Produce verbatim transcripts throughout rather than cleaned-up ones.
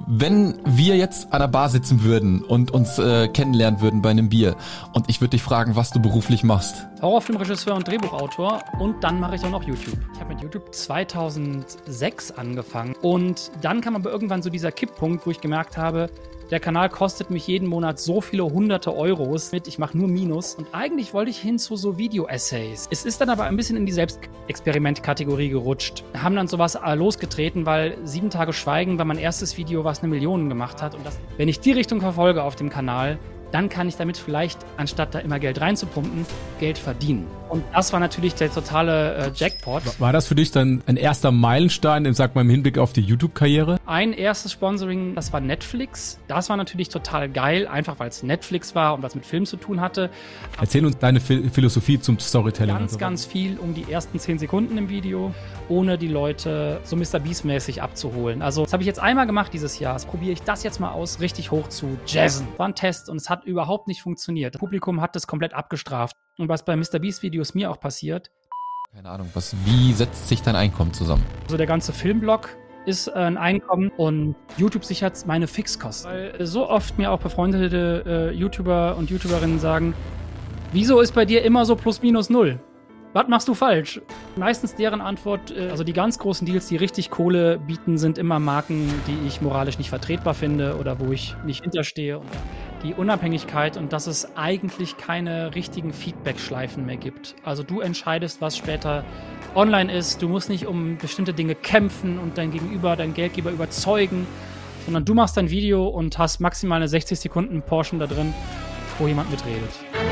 wenn wir jetzt an der Bar sitzen würden und uns äh, kennenlernen würden bei einem Bier und ich würde dich fragen, was du beruflich machst. Horrorfilmregisseur und Drehbuchautor und dann mache ich auch noch YouTube. Ich habe mit YouTube zweitausendsechs angefangen und dann kam aber irgendwann so dieser Kipppunkt, wo ich gemerkt habe, der Kanal kostet mich jeden Monat so viele hunderte Euros mit, ich mache nur Minus. Und eigentlich wollte ich hin zu so Video-Essays. Es ist dann aber ein bisschen in die Selbstexperiment-Kategorie gerutscht. Haben dann sowas losgetreten, weil sieben Tage Schweigen war mein erstes Video, was eine Million gemacht hat. Und das, wenn ich die Richtung verfolge auf dem Kanal, dann kann ich damit vielleicht, anstatt da immer Geld reinzupumpen, Geld verdienen. Und das war natürlich der totale äh, Jackpot. War das für dich dann ein erster Meilenstein, sag mal, im Hinblick auf die YouTube-Karriere? Ein erstes Sponsoring, das war Netflix. Das war natürlich total geil, einfach weil es Netflix war und was mit Film zu tun hatte. Erzähl uns deine Phil- Philosophie zum Storytelling. Ganz, so ganz viel um die ersten zehn Sekunden im Video, ohne die Leute so Mister Beast-mäßig abzuholen. Also das habe ich jetzt einmal gemacht dieses Jahr. Jetzt probiere ich das jetzt mal aus, richtig hoch zu jazzen. War ein Test und es hat überhaupt nicht funktioniert. Das Publikum hat das komplett abgestraft. Und was bei Mister Beast-Videos mir auch passiert. Keine Ahnung, was, wie setzt sich dein Einkommen zusammen? Also der ganze Filmblog ist ein Einkommen und YouTube sichert meine Fixkosten. Weil so oft mir auch befreundete äh, YouTuber und YouTuberinnen sagen, wieso ist bei dir immer so plus minus null? Was machst du falsch? Meistens deren Antwort, äh, also die ganz großen Deals, die richtig Kohle bieten, sind immer Marken, die ich moralisch nicht vertretbar finde oder wo ich nicht hinterstehe. Und die Unabhängigkeit und dass es eigentlich keine richtigen Feedback-Schleifen mehr gibt. Also du entscheidest, was später online ist. Du musst nicht um bestimmte Dinge kämpfen und dein Gegenüber, dein Geldgeber überzeugen, sondern du machst dein Video und hast maximal eine sechzig Sekunden Portion da drin, wo jemand mitredet.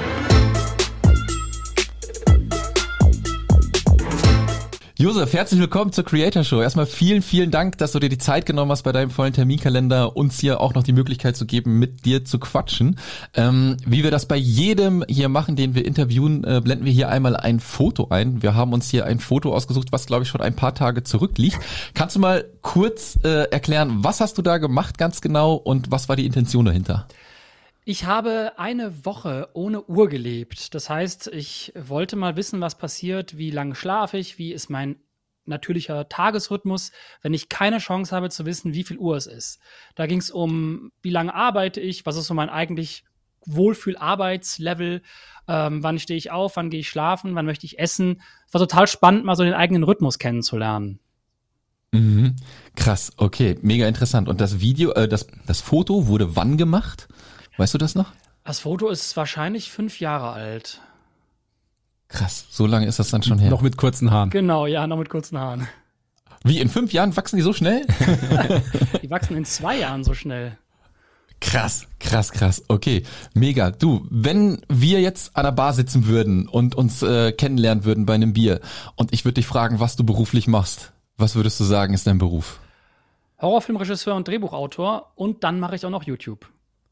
Josef, herzlich willkommen zur Creator Show. Erstmal vielen, vielen Dank, dass du dir die Zeit genommen hast, bei deinem vollen Terminkalender uns hier auch noch die Möglichkeit zu geben, mit dir zu quatschen. Ähm, wie wir das bei jedem hier machen, den wir interviewen, äh, blenden wir hier einmal ein Foto ein. Wir haben uns hier ein Foto ausgesucht, was, glaube ich, schon ein paar Tage zurückliegt. Kannst du mal kurz äh, erklären, was hast du da gemacht ganz genau und was war die Intention dahinter? Ich habe eine Woche ohne Uhr gelebt. Das heißt, ich wollte mal wissen, was passiert, wie lange schlafe ich, wie ist mein natürlicher Tagesrhythmus, wenn ich keine Chance habe zu wissen, wie viel Uhr es ist. Da ging es um, wie lange arbeite ich, was ist so mein eigentlich Wohlfühl-Arbeitslevel, ähm, wann stehe ich auf, wann gehe ich schlafen, wann möchte ich essen. Es war total spannend, mal so den eigenen Rhythmus kennenzulernen. Mhm. Krass, okay, mega interessant. Und das Video, äh, das, das Foto wurde wann gemacht? Weißt du das noch? Das Foto ist wahrscheinlich fünf Jahre alt. Krass, so lange ist das dann schon her. Noch mit kurzen Haaren. Genau, ja, noch mit kurzen Haaren. Wie, in fünf Jahren wachsen die so schnell? Die wachsen in zwei Jahren so schnell. Krass, krass, krass. Okay, mega. Du, wenn wir jetzt an der Bar sitzen würden und uns äh, kennenlernen würden bei einem Bier und ich würde dich fragen, was du beruflich machst, was würdest du sagen, ist dein Beruf? Horrorfilmregisseur und Drehbuchautor und dann mache ich auch noch YouTube.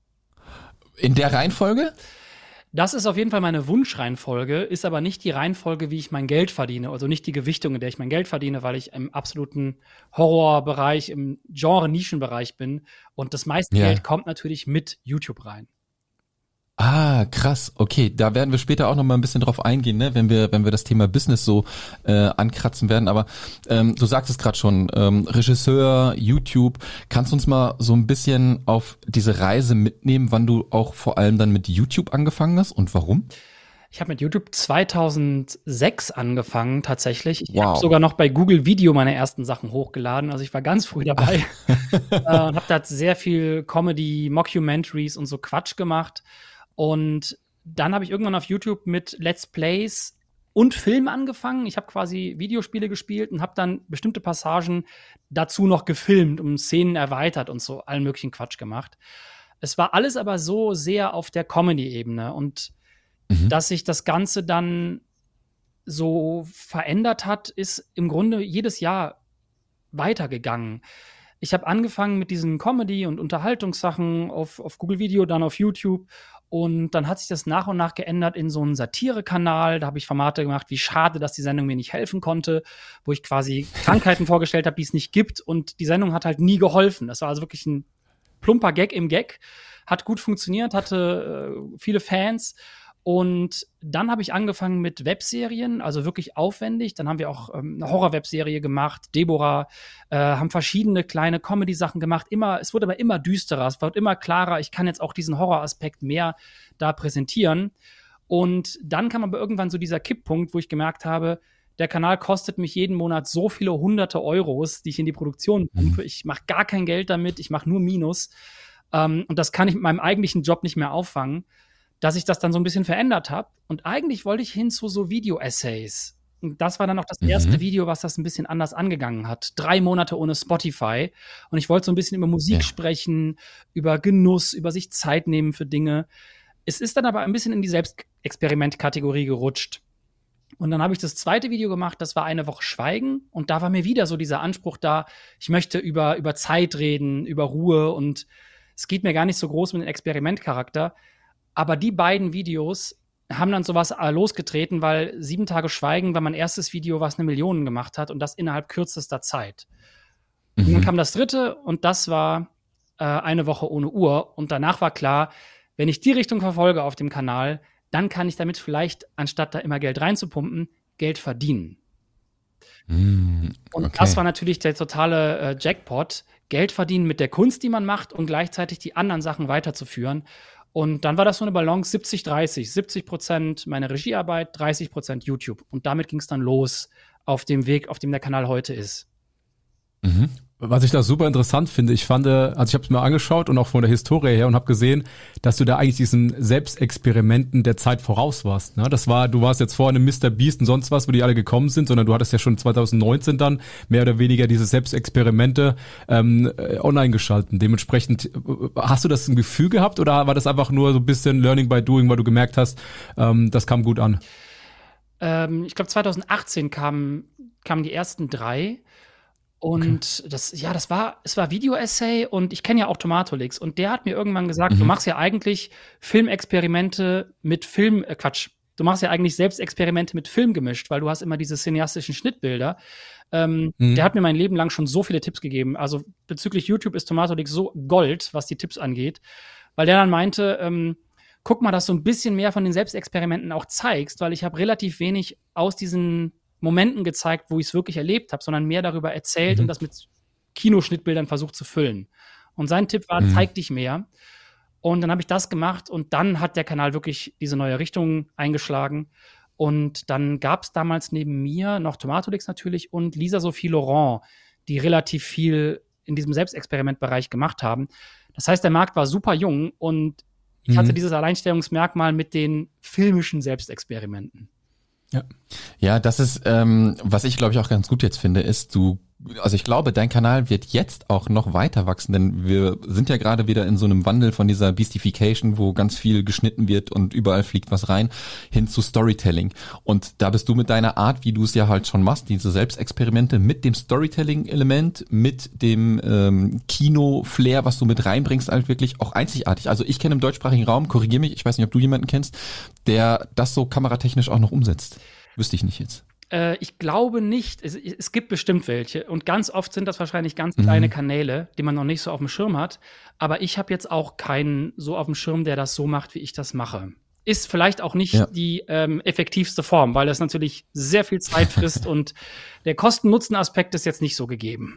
In der Reihenfolge? Das ist auf jeden Fall meine Wunschreihenfolge, ist aber nicht die Reihenfolge, wie ich mein Geld verdiene, also nicht die Gewichtung, in der ich mein Geld verdiene, weil ich im absoluten Horrorbereich, im Genre-Nischenbereich bin und das meiste Ja. Geld kommt natürlich mit YouTube rein. Ah, krass. Okay, da werden wir später auch noch mal ein bisschen drauf eingehen, ne, wenn wir wenn wir das Thema Business so äh, ankratzen werden. Aber ähm, du sagst es gerade schon, ähm, Regisseur, YouTube. Kannst du uns mal so ein bisschen auf diese Reise mitnehmen, wann du auch vor allem dann mit YouTube angefangen hast und warum? Ich habe mit YouTube zweitausendsechs angefangen, tatsächlich. Ich Wow. habe sogar noch bei Google Video meine ersten Sachen hochgeladen. Also ich war ganz früh dabei äh, und habe da sehr viel Comedy, Mockumentaries und so Quatsch gemacht. Und dann habe ich irgendwann auf YouTube mit Let's Plays und Film angefangen. Ich habe quasi Videospiele gespielt und habe dann bestimmte Passagen dazu noch gefilmt, um Szenen erweitert und so allen möglichen Quatsch gemacht. Es war alles aber so sehr auf der Comedy-Ebene und Mhm. dass sich das Ganze dann so verändert hat, ist im Grunde jedes Jahr weitergegangen. Ich habe angefangen mit diesen Comedy- und Unterhaltungssachen auf, auf Google Video, dann auf YouTube. Und dann hat sich das nach und nach geändert in so einen Satire-Kanal. Da habe ich Formate gemacht, wie schade, dass die Sendung mir nicht helfen konnte, wo ich quasi Krankheiten vorgestellt habe, die es nicht gibt. Und die Sendung hat halt nie geholfen. Das war also wirklich ein plumper Gag im Gag. Hat gut funktioniert, hatte äh, viele Fans. Und dann habe ich angefangen mit Webserien, also wirklich aufwendig. Dann haben wir auch ähm, eine Horror-Webserie gemacht, Deborah, äh, haben verschiedene kleine Comedy-Sachen gemacht. Immer, es wurde aber immer düsterer, es wird immer klarer. Ich kann jetzt auch diesen Horror-Aspekt mehr da präsentieren. Und dann kam aber irgendwann so dieser Kipppunkt, wo ich gemerkt habe, der Kanal kostet mich jeden Monat so viele hunderte Euros, die ich in die Produktion pumpe. Mhm. Ich mache gar kein Geld damit, ich mache nur Minus. Ähm, und das kann ich mit meinem eigentlichen Job nicht mehr auffangen, dass ich das dann so ein bisschen verändert habe. Und eigentlich wollte ich hin zu so Video-Essays. Und das war dann auch das mhm. erste Video, was das ein bisschen anders angegangen hat. Drei Monate ohne Spotify. Und ich wollte so ein bisschen über Musik ja. sprechen, über Genuss, über sich Zeit nehmen für Dinge. Es ist dann aber ein bisschen in die Selbstexperiment-Kategorie gerutscht. Und dann habe ich das zweite Video gemacht, das war eine Woche Schweigen. Und da war mir wieder so dieser Anspruch da, ich möchte über, über Zeit reden, über Ruhe. Und es geht mir gar nicht so groß mit dem Experimentcharakter. Aber die beiden Videos haben dann sowas losgetreten, weil sieben Tage Schweigen war mein erstes Video, was eine Million gemacht hat. Und das innerhalb kürzester Zeit. Mhm. Und dann kam das dritte und das war äh, eine Woche ohne Uhr. Und danach war klar, wenn ich die Richtung verfolge auf dem Kanal, dann kann ich damit vielleicht, anstatt da immer Geld reinzupumpen, Geld verdienen. Mm, okay. Und das war natürlich der totale äh, Jackpot. Geld verdienen mit der Kunst, die man macht und gleichzeitig die anderen Sachen weiterzuführen. Und dann war das so eine Balance siebzig dreißig. siebzig Prozent meine Regiearbeit, dreißig Prozent YouTube. Und damit ging es dann los auf dem Weg, auf dem der Kanal heute ist. Mhm. Was ich da super interessant finde, ich fand, also ich habe es mir angeschaut und auch von der Historie her und habe gesehen, dass du da eigentlich diesen Selbstexperimenten der Zeit voraus warst. Ne? Das war, du warst jetzt vorher im Mister Beast und sonst was, wo die alle gekommen sind, sondern du hattest ja schon zwanzig neunzehn dann mehr oder weniger diese Selbstexperimente ähm, online geschalten. Dementsprechend, hast du das ein Gefühl gehabt oder war das einfach nur so ein bisschen Learning by Doing, weil du gemerkt hast, ähm, das kam gut an? Ähm, ich glaube zwanzig achtzehn kamen kamen die ersten drei. Und okay. das, ja, das war, es war Video-Essay und ich kenne ja auch Tomatolix und der hat mir irgendwann gesagt, mhm. du machst ja eigentlich Filmexperimente mit Film, äh, Quatsch, du machst ja eigentlich Selbstexperimente mit Film gemischt, weil du hast immer diese cineastischen Schnittbilder. Ähm, mhm. Der hat mir mein Leben lang schon so viele Tipps gegeben. Also bezüglich YouTube ist Tomatolix so Gold, was die Tipps angeht, weil der dann meinte, ähm, guck mal, dass du ein bisschen mehr von den Selbstexperimenten auch zeigst, weil ich habe relativ wenig aus diesen Momenten gezeigt, wo ich es wirklich erlebt habe, sondern mehr darüber erzählt mhm. und das mit Kinoschnittbildern versucht zu füllen. Und sein Tipp war, mhm. zeig dich mehr. Und dann habe ich das gemacht und dann hat der Kanal wirklich diese neue Richtung eingeschlagen. Und dann gab es damals neben mir noch Tomatolix natürlich und Lisa Sophie Laurent, die relativ viel in diesem Selbstexperimentbereich gemacht haben. Das heißt, der Markt war super jung und ich mhm. hatte dieses Alleinstellungsmerkmal mit den filmischen Selbstexperimenten. Ja. Ja, das ist, ähm, was ich glaube ich auch ganz gut jetzt finde, ist, du, also ich glaube, dein Kanal wird jetzt auch noch weiter wachsen, denn wir sind ja gerade wieder in so einem Wandel von dieser Beastification, wo ganz viel geschnitten wird und überall fliegt was rein, hin zu Storytelling. Und da bist du mit deiner Art, wie du es ja halt schon machst, diese Selbstexperimente mit dem Storytelling-Element, mit dem ähm, Kino-Flair, was du mit reinbringst, halt wirklich auch einzigartig. Also ich kenne im deutschsprachigen Raum, korrigier mich, ich weiß nicht, ob du jemanden kennst, der das so kameratechnisch auch noch umsetzt. Wüsste ich nicht jetzt. Äh, ich glaube nicht. Es, es gibt bestimmt welche. Und ganz oft sind das wahrscheinlich ganz kleine mhm. Kanäle, die man noch nicht so auf dem Schirm hat. Aber ich habe jetzt auch keinen so auf dem Schirm, der das so macht, wie ich das mache. Ist vielleicht auch nicht ja. die ähm, effektivste Form, weil das natürlich sehr viel Zeit frisst und der Kosten-Nutzen-Aspekt ist jetzt nicht so gegeben.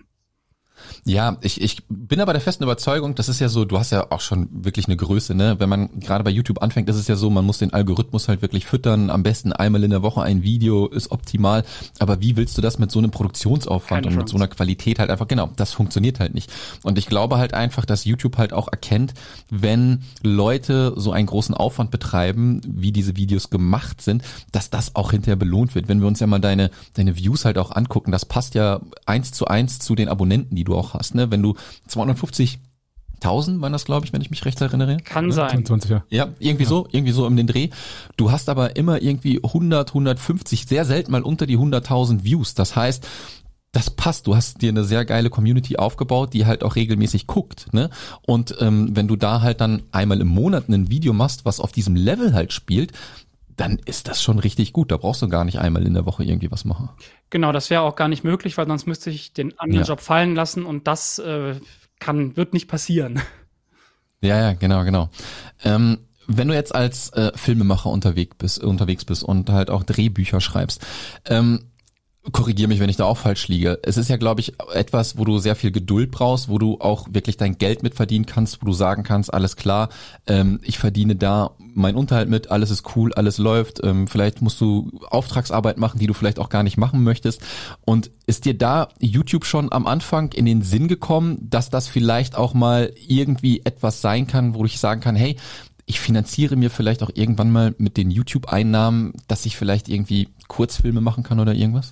Ja, ich, ich bin aber der festen Überzeugung, das ist ja so, du hast ja auch schon wirklich eine Größe, ne? Wenn man gerade bei YouTube anfängt, ist es ja so, man muss den Algorithmus halt wirklich füttern, am besten einmal in der Woche ein Video ist optimal, aber wie willst du das mit so einem Produktionsaufwand Keine und mit so einer Qualität halt einfach, genau, das funktioniert halt nicht. Und ich glaube halt einfach, dass YouTube halt auch erkennt, wenn Leute so einen großen Aufwand betreiben, wie diese Videos gemacht sind, dass das auch hinterher belohnt wird. Wenn wir uns ja mal deine, deine Views halt auch angucken, das passt ja eins zu eins zu den Abonnenten, die du auch hast, ne? Wenn du zweihundertfünfzigtausend waren das, glaube ich, wenn ich mich recht erinnere. Kann sein. zwanzig, ja. Ja, irgendwie ja. so, irgendwie so um den Dreh. Du hast aber immer irgendwie hundert, hundertfünfzig, sehr selten mal unter die hunderttausend Views. Das heißt, das passt. Du hast dir eine sehr geile Community aufgebaut, die halt auch regelmäßig guckt, ne? Und ähm, wenn du da halt dann einmal im Monat ein Video machst, was auf diesem Level halt spielt, dann ist das schon richtig gut. Da brauchst du gar nicht einmal in der Woche irgendwie was machen. Genau, das wäre auch gar nicht möglich, weil sonst müsste ich den anderen ja. Job fallen lassen und das äh, kann, wird nicht passieren. Ja, ja, genau, genau. Ähm, wenn du jetzt als äh, Filmemacher unterwegs bist, unterwegs bist und halt auch Drehbücher schreibst, ähm, korrigier mich, wenn ich da auch falsch liege. Es ist ja, glaube ich, etwas, wo du sehr viel Geduld brauchst, wo du auch wirklich dein Geld mit verdienen kannst, wo du sagen kannst, alles klar, ähm, ich verdiene da meinen Unterhalt mit, alles ist cool, alles läuft. Ähm, vielleicht musst du Auftragsarbeit machen, die du vielleicht auch gar nicht machen möchtest. Und ist dir da YouTube schon am Anfang in den Sinn gekommen, dass das vielleicht auch mal irgendwie etwas sein kann, wo ich sagen kann, hey, ich finanziere mir vielleicht auch irgendwann mal mit den YouTube-Einnahmen, dass ich vielleicht irgendwie Kurzfilme machen kann oder irgendwas?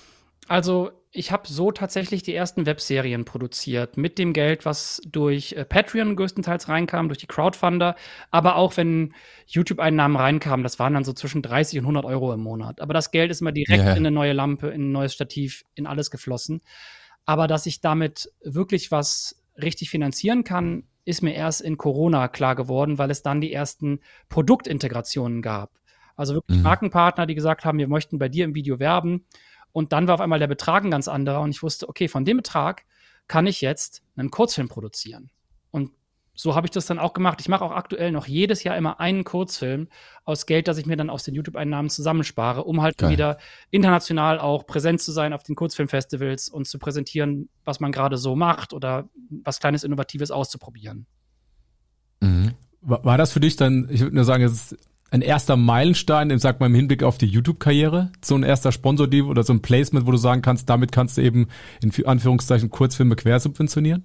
Also ich habe so tatsächlich die ersten Webserien produziert mit dem Geld, was durch äh, Patreon größtenteils reinkam, durch die Crowdfunder, aber auch wenn YouTube-Einnahmen reinkamen, das waren dann so zwischen dreißig und hundert Euro im Monat. Aber das Geld ist immer direkt yeah. in eine neue Lampe, in ein neues Stativ, in alles geflossen. Aber dass ich damit wirklich was richtig finanzieren kann, ist mir erst in Corona klar geworden, weil es dann die ersten Produktintegrationen gab. Also wirklich mhm. Markenpartner, die gesagt haben, wir möchten bei dir im Video werben. Und dann war auf einmal der Betrag ein ganz anderer und ich wusste, okay, von dem Betrag kann ich jetzt einen Kurzfilm produzieren. Und so habe ich das dann auch gemacht. Ich mache auch aktuell noch jedes Jahr immer einen Kurzfilm aus Geld, das ich mir dann aus den YouTube-Einnahmen zusammenspare, um halt Geil. wieder international auch präsent zu sein auf den Kurzfilmfestivals und zu präsentieren, was man gerade so macht oder was Kleines Innovatives auszuprobieren. Mhm. War, war das für dich dann, ich würde nur sagen, es ist ein erster Meilenstein, sag mal im Hinblick auf die YouTube-Karriere, so ein erster Sponsordeal oder so ein Placement, wo du sagen kannst, damit kannst du eben in Anführungszeichen Kurzfilme quersubventionieren?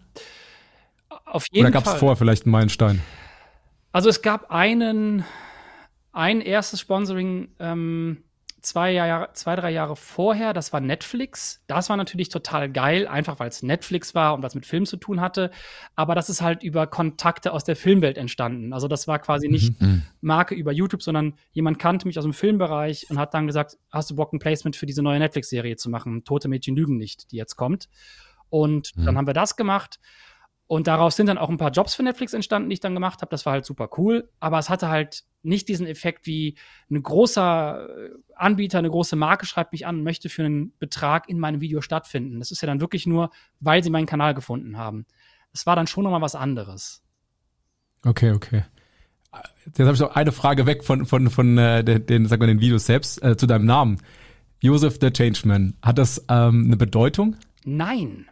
Auf jeden Fall. Oder gab es vorher vielleicht einen Meilenstein? Also es gab einen, ein erstes Sponsoring ähm, zwei, Jahre, zwei, drei Jahre vorher, das war Netflix. Das war natürlich total geil, einfach weil es Netflix war und was mit Film zu tun hatte. Aber das ist halt über Kontakte aus der Filmwelt entstanden. Also das war quasi nicht mhm. Marke über YouTube, sondern jemand kannte mich aus dem Filmbereich und hat dann gesagt, hast du Bock, ein Placement für diese neue Netflix-Serie zu machen? Tote Mädchen lügen nicht, die jetzt kommt. Und mhm. dann haben wir das gemacht. Und daraus sind dann auch ein paar Jobs für Netflix entstanden, die ich dann gemacht habe. Das war halt super cool. Aber es hatte halt nicht diesen Effekt, wie ein großer Anbieter, eine große Marke schreibt mich an und möchte für einen Betrag in meinem Video stattfinden. Das ist ja dann wirklich nur, weil sie meinen Kanal gefunden haben. Das war dann schon nochmal was anderes. Okay, okay. Jetzt habe ich noch eine Frage weg von, von, von äh, den, den, sagen wir, den Videos selbst, äh, zu deinem Namen. Joseph the Changeman. Hat das ähm, eine Bedeutung? Nein.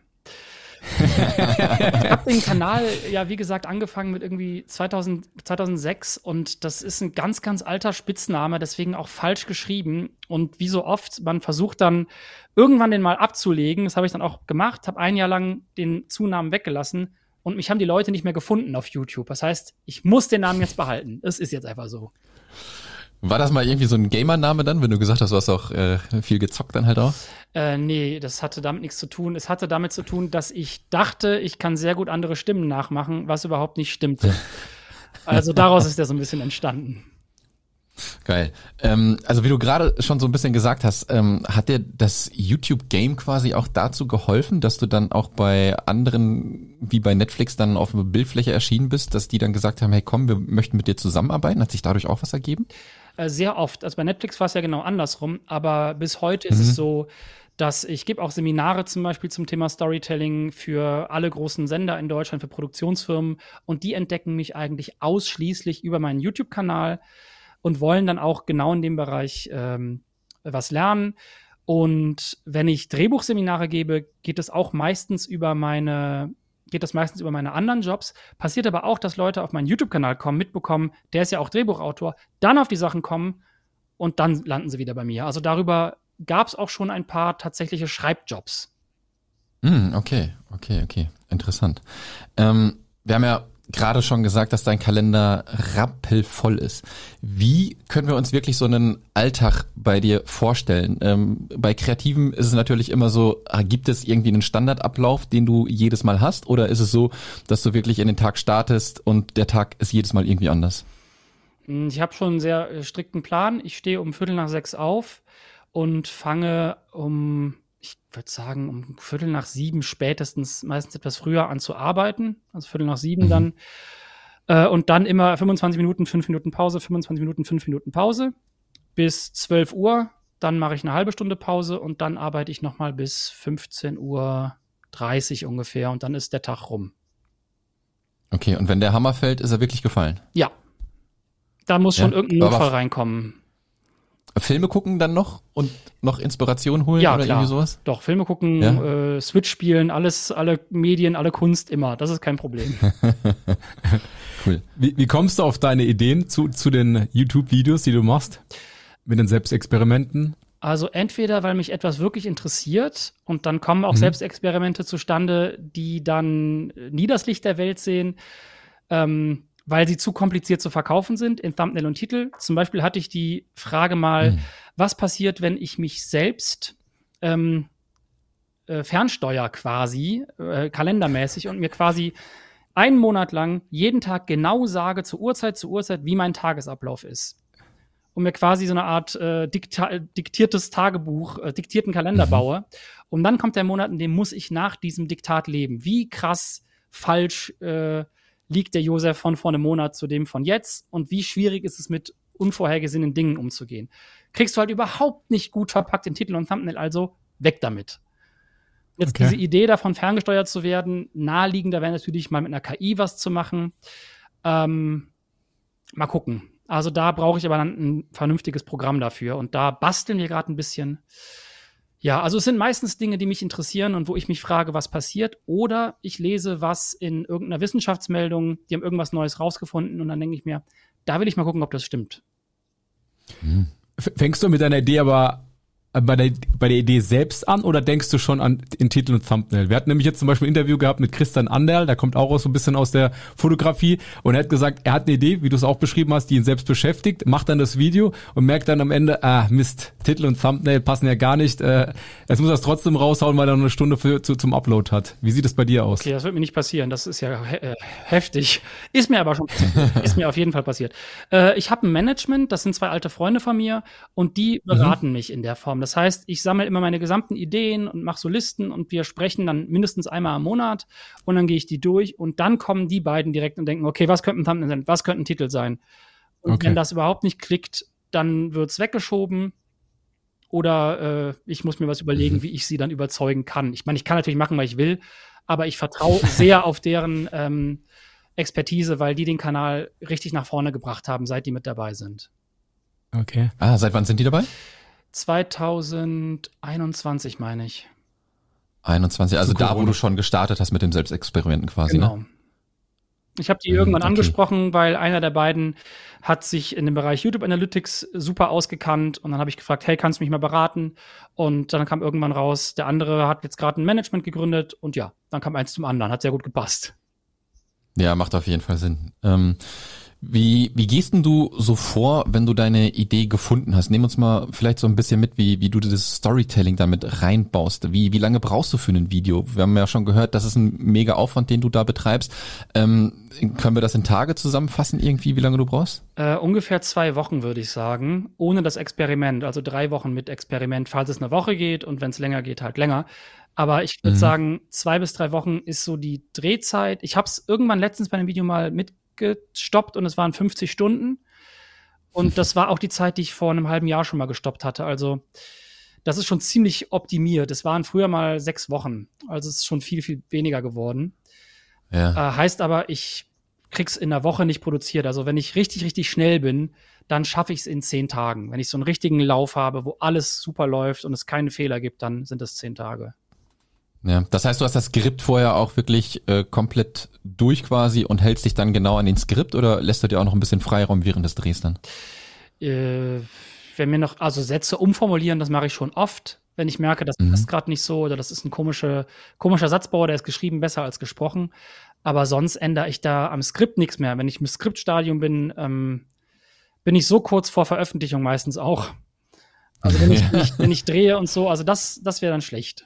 Ich habe den Kanal, ja, wie gesagt, angefangen mit irgendwie zweitausend, zweitausendsechs und das ist ein ganz, ganz alter Spitzname, deswegen auch falsch geschrieben. Und wie so oft, man versucht dann irgendwann den mal abzulegen. Das habe ich dann auch gemacht, habe ein Jahr lang den Zunamen weggelassen und mich haben die Leute nicht mehr gefunden auf YouTube. Das heißt, ich muss den Namen jetzt behalten. Es ist jetzt einfach so. War das mal irgendwie so ein Gamer-Name dann, wenn du gesagt hast, du hast auch äh, viel gezockt dann halt auch? Äh, nee, das hatte damit nichts zu tun. Es hatte damit zu tun, dass ich dachte, ich kann sehr gut andere Stimmen nachmachen, was überhaupt nicht stimmte. Also daraus ist der so ein bisschen entstanden. Geil. Ähm, also wie du gerade schon so ein bisschen gesagt hast, ähm, hat dir das YouTube-Game quasi auch dazu geholfen, dass du dann auch bei anderen, wie bei Netflix, dann auf der Bildfläche erschienen bist, dass die dann gesagt haben, hey komm, wir möchten mit dir zusammenarbeiten? Hat sich dadurch auch was ergeben? Äh, sehr oft. Also bei Netflix war es ja genau andersrum, aber bis heute ist mhm. es so, dass ich gebe auch Seminare zum Beispiel zum Thema Storytelling für alle großen Sender in Deutschland, für Produktionsfirmen und die entdecken mich eigentlich ausschließlich über meinen YouTube-Kanal und wollen dann auch genau in dem Bereich ähm, was lernen. Und wenn ich Drehbuchseminare gebe, geht es auch meistens über meine, geht das meistens über meine anderen Jobs. Passiert aber auch, dass Leute auf meinen YouTube-Kanal kommen, mitbekommen, der ist ja auch Drehbuchautor, dann auf die Sachen kommen und dann landen sie wieder bei mir. Also darüber gab es auch schon ein paar tatsächliche Schreibjobs. Mm, okay, okay, okay. Interessant. Ähm, wir haben ja gerade schon gesagt, dass dein Kalender rappelvoll ist. Wie können wir uns wirklich so einen Alltag bei dir vorstellen? Ähm, bei Kreativen ist es natürlich immer so, gibt es irgendwie einen Standardablauf, den du jedes Mal hast? Oder ist es so, dass du wirklich in den Tag startest und der Tag ist jedes Mal irgendwie anders? Ich habe schon einen sehr strikten Plan. Ich stehe um Viertel nach sechs auf und fange um, ich würde sagen, um Viertel nach sieben spätestens, meistens etwas früher an zu arbeiten. Also Viertel nach sieben mhm. dann. Äh, und dann immer fünfundzwanzig Minuten, fünf Minuten Pause, fünfundzwanzig Minuten, fünf Minuten Pause bis zwölf Uhr. Dann mache ich eine halbe Stunde Pause und dann arbeite ich nochmal bis fünfzehn Uhr dreißig ungefähr und dann ist der Tag rum. Okay, und wenn der Hammer fällt, ist er wirklich gefallen? Ja. Da muss schon Ja, irgendein Notfall aber- reinkommen. Filme gucken dann noch und noch Inspiration holen Ja, oder klar. irgendwie sowas? Doch, Filme gucken, Ja? äh, Switch spielen, alles, alle Medien, alle Kunst immer. Das ist kein Problem. Cool. Wie, wie kommst du auf deine Ideen zu, zu den YouTube-Videos, die du machst? Mit den Selbstexperimenten? Also entweder, weil mich etwas wirklich interessiert und dann kommen auch Mhm. Selbstexperimente zustande, die dann nie das Licht der Welt sehen, ähm, weil sie zu kompliziert zu verkaufen sind in Thumbnail und Titel. Zum Beispiel hatte ich die Frage mal, Mhm. was passiert, wenn ich mich selbst ähm, äh, fernsteuer quasi, äh, kalendermäßig und mir quasi einen Monat lang jeden Tag genau sage, zu Uhrzeit zu Uhrzeit, wie mein Tagesablauf ist. Und mir quasi so eine Art äh, dikta- diktiertes Tagebuch, äh, diktierten Kalender Mhm. baue. Und dann kommt der Monat, in dem muss ich nach diesem Diktat leben. Wie krass falsch äh, liegt der Josef von vor einem Monat zu dem von jetzt? Und wie schwierig ist es, mit unvorhergesehenen Dingen umzugehen? Kriegst du halt überhaupt nicht gut verpackt in Titel und Thumbnail, also weg damit. Jetzt Okay. diese Idee davon, ferngesteuert zu werden, naheliegender wäre natürlich mal mit einer K I was zu machen. Ähm, mal gucken. Also da brauche ich aber dann ein vernünftiges Programm dafür. Und da basteln wir gerade ein bisschen. Ja, also es sind meistens Dinge, die mich interessieren und wo ich mich frage, was passiert. Oder ich lese was in irgendeiner Wissenschaftsmeldung, die haben irgendwas Neues rausgefunden und dann denke ich mir, da will ich mal gucken, ob das stimmt. F- Fängst du mit deiner Idee aber äh, bei der, bei der Idee selbst an oder denkst du schon an in Titel und Thumbnail? Wir hatten nämlich jetzt zum Beispiel ein Interview gehabt mit Christian Anderl, der kommt auch aus, so ein bisschen aus der Fotografie und er hat gesagt, er hat eine Idee, wie du es auch beschrieben hast, die ihn selbst beschäftigt, macht dann das Video und merkt dann am Ende, ah Mist, Titel und Thumbnail passen ja gar nicht, äh, jetzt muss er es trotzdem raushauen, weil er noch eine Stunde für, zu, zum Upload hat. Wie sieht es bei dir aus? Okay, das wird mir nicht passieren. Das ist ja he äh, heftig. Ist mir aber schon passiert. Ist mir auf jeden Fall passiert. Äh, ich habe ein Management, das sind zwei alte Freunde von mir und die beraten mich in der Form. Das heißt, ich sammle immer meine gesamten Ideen und mache so Listen und wir sprechen dann mindestens einmal im Monat und dann gehe ich die durch und dann kommen die beiden direkt und denken, okay, was könnte ein Thumbnail sein? Was könnte ein Titel sein? Und Okay. wenn das überhaupt nicht klickt, dann wird's weggeschoben. Oder äh, ich muss mir was überlegen, Mhm. wie ich sie dann überzeugen kann. Ich meine, ich kann natürlich machen, was ich will, aber ich vertraue sehr auf deren ähm, Expertise, weil die den Kanal richtig nach vorne gebracht haben, seit die mit dabei sind. Okay. Ah, seit wann sind die dabei? zwanzig einundzwanzig meine ich. einundzwanzig, also Zu da, wo Corona. du schon gestartet hast mit dem Selbstexperimenten quasi, Genau. ne? Ich habe die Mhm, irgendwann okay. angesprochen, weil einer der beiden hat sich in dem Bereich YouTube Analytics super ausgekannt und dann habe ich gefragt, hey, kannst du mich mal beraten? Und dann kam irgendwann raus, der andere hat jetzt gerade ein Management gegründet und ja, dann kam eins zum anderen, hat sehr gut gepasst. Ja, macht auf jeden Fall Sinn. Ähm, wie, wie gehst denn du so vor, wenn du deine Idee gefunden hast? Nimm uns mal vielleicht so ein bisschen mit, wie, wie du das Storytelling damit reinbaust. Wie, wie lange brauchst du für ein Video? Wir haben ja schon gehört, das ist ein mega Aufwand, den du da betreibst. Ähm, können wir das in Tage zusammenfassen irgendwie, wie lange du brauchst? Äh, ungefähr zwei Wochen, würde ich sagen, ohne das Experiment. Also drei Wochen mit Experiment, falls es eine Woche geht und wenn es länger geht, halt länger. Aber ich würde Mhm. sagen, zwei bis drei Wochen ist so die Drehzeit. Ich habe es irgendwann letztens bei einem Video mal mitgestoppt und es waren fünfzig Stunden. Und das war auch die Zeit, die ich vor einem halben Jahr schon mal gestoppt hatte. Also das ist schon ziemlich optimiert. Es waren früher mal sechs Wochen. Also es ist schon viel, viel weniger geworden. Ja. Äh, heißt aber, ich krieg's in der Woche nicht produziert. Also wenn ich richtig, richtig schnell bin, dann schaffe ich es in zehn Tagen. Wenn ich so einen richtigen Lauf habe, wo alles super läuft und es keine Fehler gibt, dann sind es zehn Tage. Ja, das heißt, du hast das Skript vorher auch wirklich äh, komplett durch quasi und hältst dich dann genau an den Skript oder lässt du dir auch noch ein bisschen Freiraum während des Drehs dann? Äh, wenn mir noch, also Sätze umformulieren, das mache ich schon oft. Wenn ich merke, das Mhm. passt gerade nicht so oder das ist ein komische, komischer Satzbau, der ist geschrieben besser als gesprochen. Aber sonst ändere ich da am Skript nichts mehr. Wenn ich im Skriptstadium bin, ähm, bin ich so kurz vor Veröffentlichung meistens auch. Also wenn ich, wenn ich, wenn ich drehe und so, also das, das wäre dann schlecht.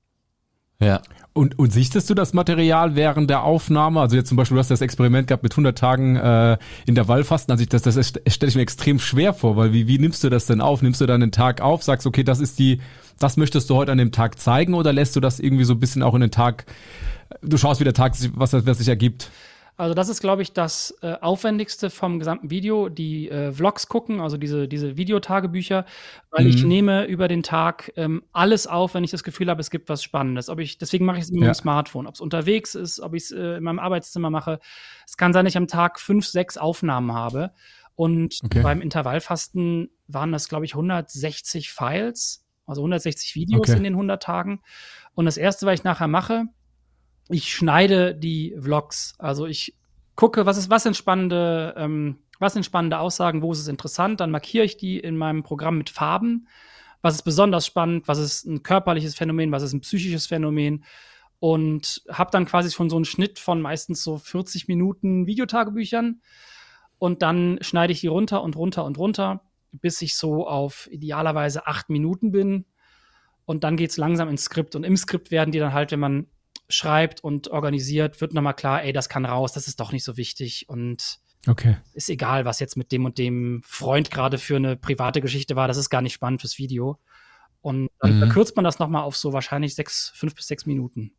Ja. Und, und sichtest du das Material während der Aufnahme? Also jetzt zum Beispiel, du hast das Experiment gehabt mit hundert Tagen äh, Intervallfasten. Also ich, das, das stelle ich mir extrem schwer vor, weil wie, wie nimmst du das denn auf? Nimmst du dann den Tag auf, sagst, okay, das ist die, das möchtest du heute an dem Tag zeigen oder lässt du das irgendwie so ein bisschen auch in den Tag, du schaust, wie der Tag, sich- was, was sich ergibt? Also das ist, glaube ich, das äh, Aufwendigste vom gesamten Video, die äh, Vlogs gucken, also diese, diese Videotagebücher, weil Mhm. ich nehme über den Tag ähm, alles auf, wenn ich das Gefühl habe, es gibt was Spannendes. Ob ich, deswegen mache ich es immer Ja. mit dem Smartphone, ob es unterwegs ist, ob ich es äh, in meinem Arbeitszimmer mache. Es kann sein, dass ich am Tag fünf, sechs Aufnahmen habe Und Okay. beim Intervallfasten waren das, glaube ich, hundertsechzig Files, also hundertsechzig Videos Okay. in den hundert Tagen. Und das Erste, was ich nachher mache, ich schneide die Vlogs. Also ich gucke, was ist, was sind spannende, ähm, was sind spannende Aussagen, wo ist es interessant, dann markiere ich die in meinem Programm mit Farben. Was ist besonders spannend, was ist ein körperliches Phänomen, was ist ein psychisches Phänomen und habe dann quasi schon so einen Schnitt von meistens so vierzig Minuten Videotagebüchern und dann schneide ich die runter und runter und runter, bis ich so auf idealerweise acht Minuten bin und dann geht's langsam ins Skript und im Skript werden die dann halt, wenn man schreibt und organisiert, wird nochmal klar, ey, das kann raus, das ist doch nicht so wichtig und Okay. ist egal, was jetzt mit dem und dem Freund gerade für eine private Geschichte war, das ist gar nicht spannend fürs Video. Und dann Mhm. verkürzt man das nochmal auf so wahrscheinlich sechs, fünf bis sechs Minuten.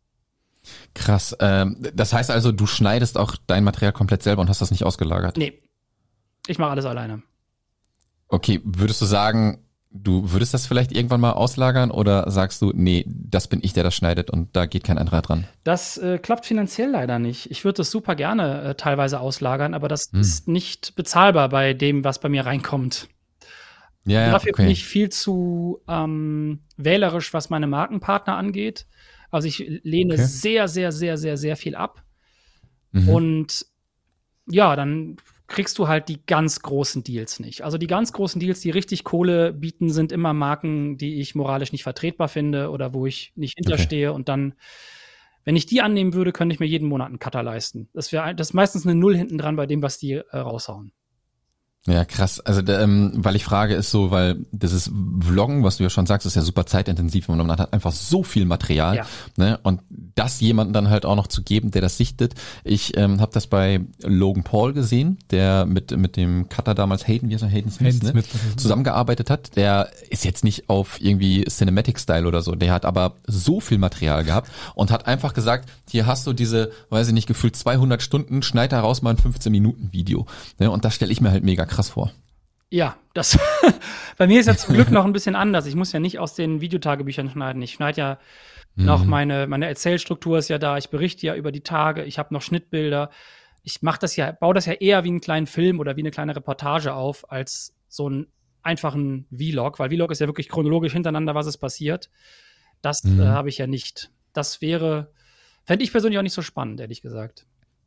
Krass. Ähm, das heißt also, du schneidest auch dein Material komplett selber und hast das nicht ausgelagert? Nee, ich mache alles alleine. Okay, würdest du sagen, du würdest das vielleicht irgendwann mal auslagern oder sagst du, nee, das bin ich, der das schneidet und da geht kein anderer dran? Das äh, klappt finanziell leider nicht. Ich würde das super gerne äh, teilweise auslagern, aber das Hm. ist nicht bezahlbar bei dem, was bei mir reinkommt. Ja, ja, Dafür bin okay. ich viel zu ähm, wählerisch, was meine Markenpartner angeht. Also ich lehne Okay. sehr, sehr, sehr, sehr, sehr viel ab. Mhm. Und ja, dann kriegst du halt die ganz großen Deals nicht. Also die ganz großen Deals, die richtig Kohle bieten, sind immer Marken, die ich moralisch nicht vertretbar finde oder wo ich nicht hinterstehe. Und dann, wenn ich die annehmen würde, könnte ich mir jeden Monat einen Cutter leisten. Das wäre das ist meistens eine Null hinten dran bei dem, was die äh, raushauen. Ja, krass. Also, der, ähm, weil ich frage, ist so, weil dieses Vloggen, was du ja schon sagst, ist ja super zeitintensiv und man hat einfach so viel Material. Ja. Ne? Und das jemanden dann halt auch noch zu geben, der das sichtet. Ich ähm, habe das bei Logan Paul gesehen, der mit mit dem Cutter damals Hayden, wie heißt er, Hayden Smith, Hayden ne? Smith, oder so. zusammengearbeitet hat. Der ist jetzt nicht auf irgendwie Cinematic-Style oder so. Der hat aber so viel Material gehabt und hat einfach gesagt, hier hast du diese, weiß ich nicht, gefühlt zweihundert Stunden, schneid daraus mal ein fünfzehn Minuten Video. Ne? Und das stelle ich mir halt mega krass vor. Ja, das bei mir ist ja zum Glück noch ein bisschen anders. Ich muss ja nicht aus den Videotagebüchern schneiden. Ich schneide ja noch meine, meine Erzählstruktur ist ja da. Ich berichte ja über die Tage. Ich habe noch Schnittbilder. Ich mache das ja, baue das ja eher wie einen kleinen Film oder wie eine kleine Reportage auf, als so einen einfachen Vlog, weil Vlog ist ja wirklich chronologisch hintereinander, was ist passiert. Das Mhm. äh, habe ich ja nicht. Das wäre, fände ich persönlich auch nicht so spannend, ehrlich gesagt.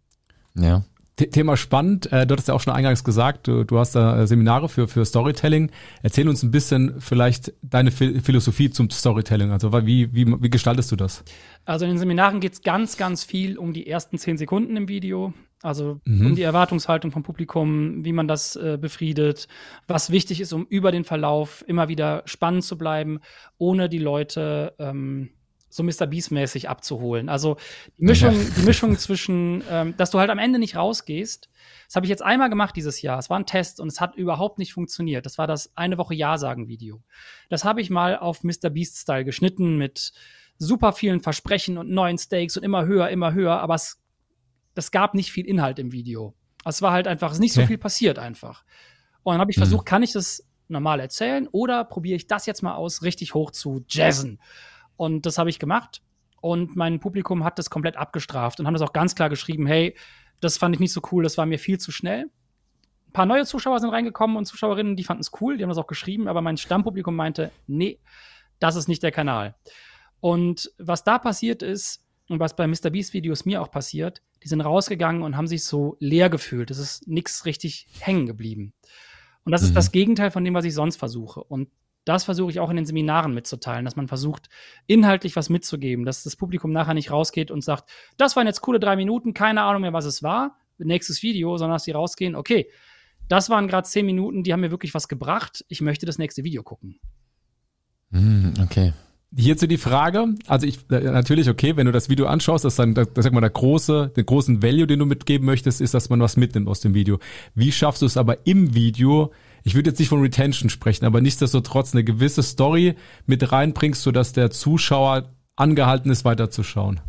Ja. The- Thema spannend. Äh, du hattest ja auch schon eingangs gesagt, du, du hast da äh, Seminare für, für Storytelling. Erzähl uns ein bisschen vielleicht deine Phil- Philosophie zum Storytelling. Also wie, wie, wie gestaltest du das? Also in den Seminaren geht es ganz, ganz viel um die ersten zehn Sekunden im Video. Also Mhm. um die Erwartungshaltung vom Publikum, wie man das äh, befriedet, was wichtig ist, um über den Verlauf immer wieder spannend zu bleiben, ohne die Leute ähm, so Mister Beast-mäßig abzuholen. Also die Mischung, die Mischung zwischen, ähm, dass du halt am Ende nicht rausgehst. Das habe ich jetzt einmal gemacht dieses Jahr. Es war ein Test und es hat überhaupt nicht funktioniert. Das war das eine Woche Ja-Sagen-Video. Das habe ich mal auf Mister Beast-Style geschnitten mit super vielen Versprechen und neuen Stakes und immer höher, immer höher. Aber es, das gab nicht viel Inhalt im Video. Es war halt einfach, es ist nicht so Okay. viel passiert einfach. Und dann habe ich Mhm. versucht, kann ich das normal erzählen oder probiere ich das jetzt mal aus, richtig hoch zu jazzen. Und das habe ich gemacht. Und mein Publikum hat das komplett abgestraft und haben das auch ganz klar geschrieben, hey, das fand ich nicht so cool, das war mir viel zu schnell. Ein paar neue Zuschauer sind reingekommen und Zuschauerinnen, die fanden es cool, die haben das auch geschrieben, aber mein Stammpublikum meinte, nee, das ist nicht der Kanal. Und was da passiert ist, und was bei Mister Beast Videos mir auch passiert, die sind rausgegangen und haben sich so leer gefühlt. Es ist nichts richtig hängen geblieben. Und das ist Mhm. das Gegenteil von dem, was ich sonst versuche. Und das versuche ich auch in den Seminaren mitzuteilen, dass man versucht, inhaltlich was mitzugeben, dass das Publikum nachher nicht rausgeht und sagt, das waren jetzt coole drei Minuten, keine Ahnung mehr, was es war, nächstes Video, sondern dass sie rausgehen, okay, das waren gerade zehn Minuten, die haben mir wirklich was gebracht, ich möchte das nächste Video gucken. Mhm, okay. Hierzu die Frage, also ich äh, natürlich okay, wenn du das Video anschaust, dass dann, das, das sag mal, der große, den großen Value, den du mitgeben möchtest, ist, dass man was mitnimmt aus dem Video. Wie schaffst du es aber im Video? Ich würde jetzt nicht von Retention sprechen, aber nichtsdestotrotz eine gewisse Story mit reinbringst, sodass der Zuschauer angehalten ist, weiterzuschauen.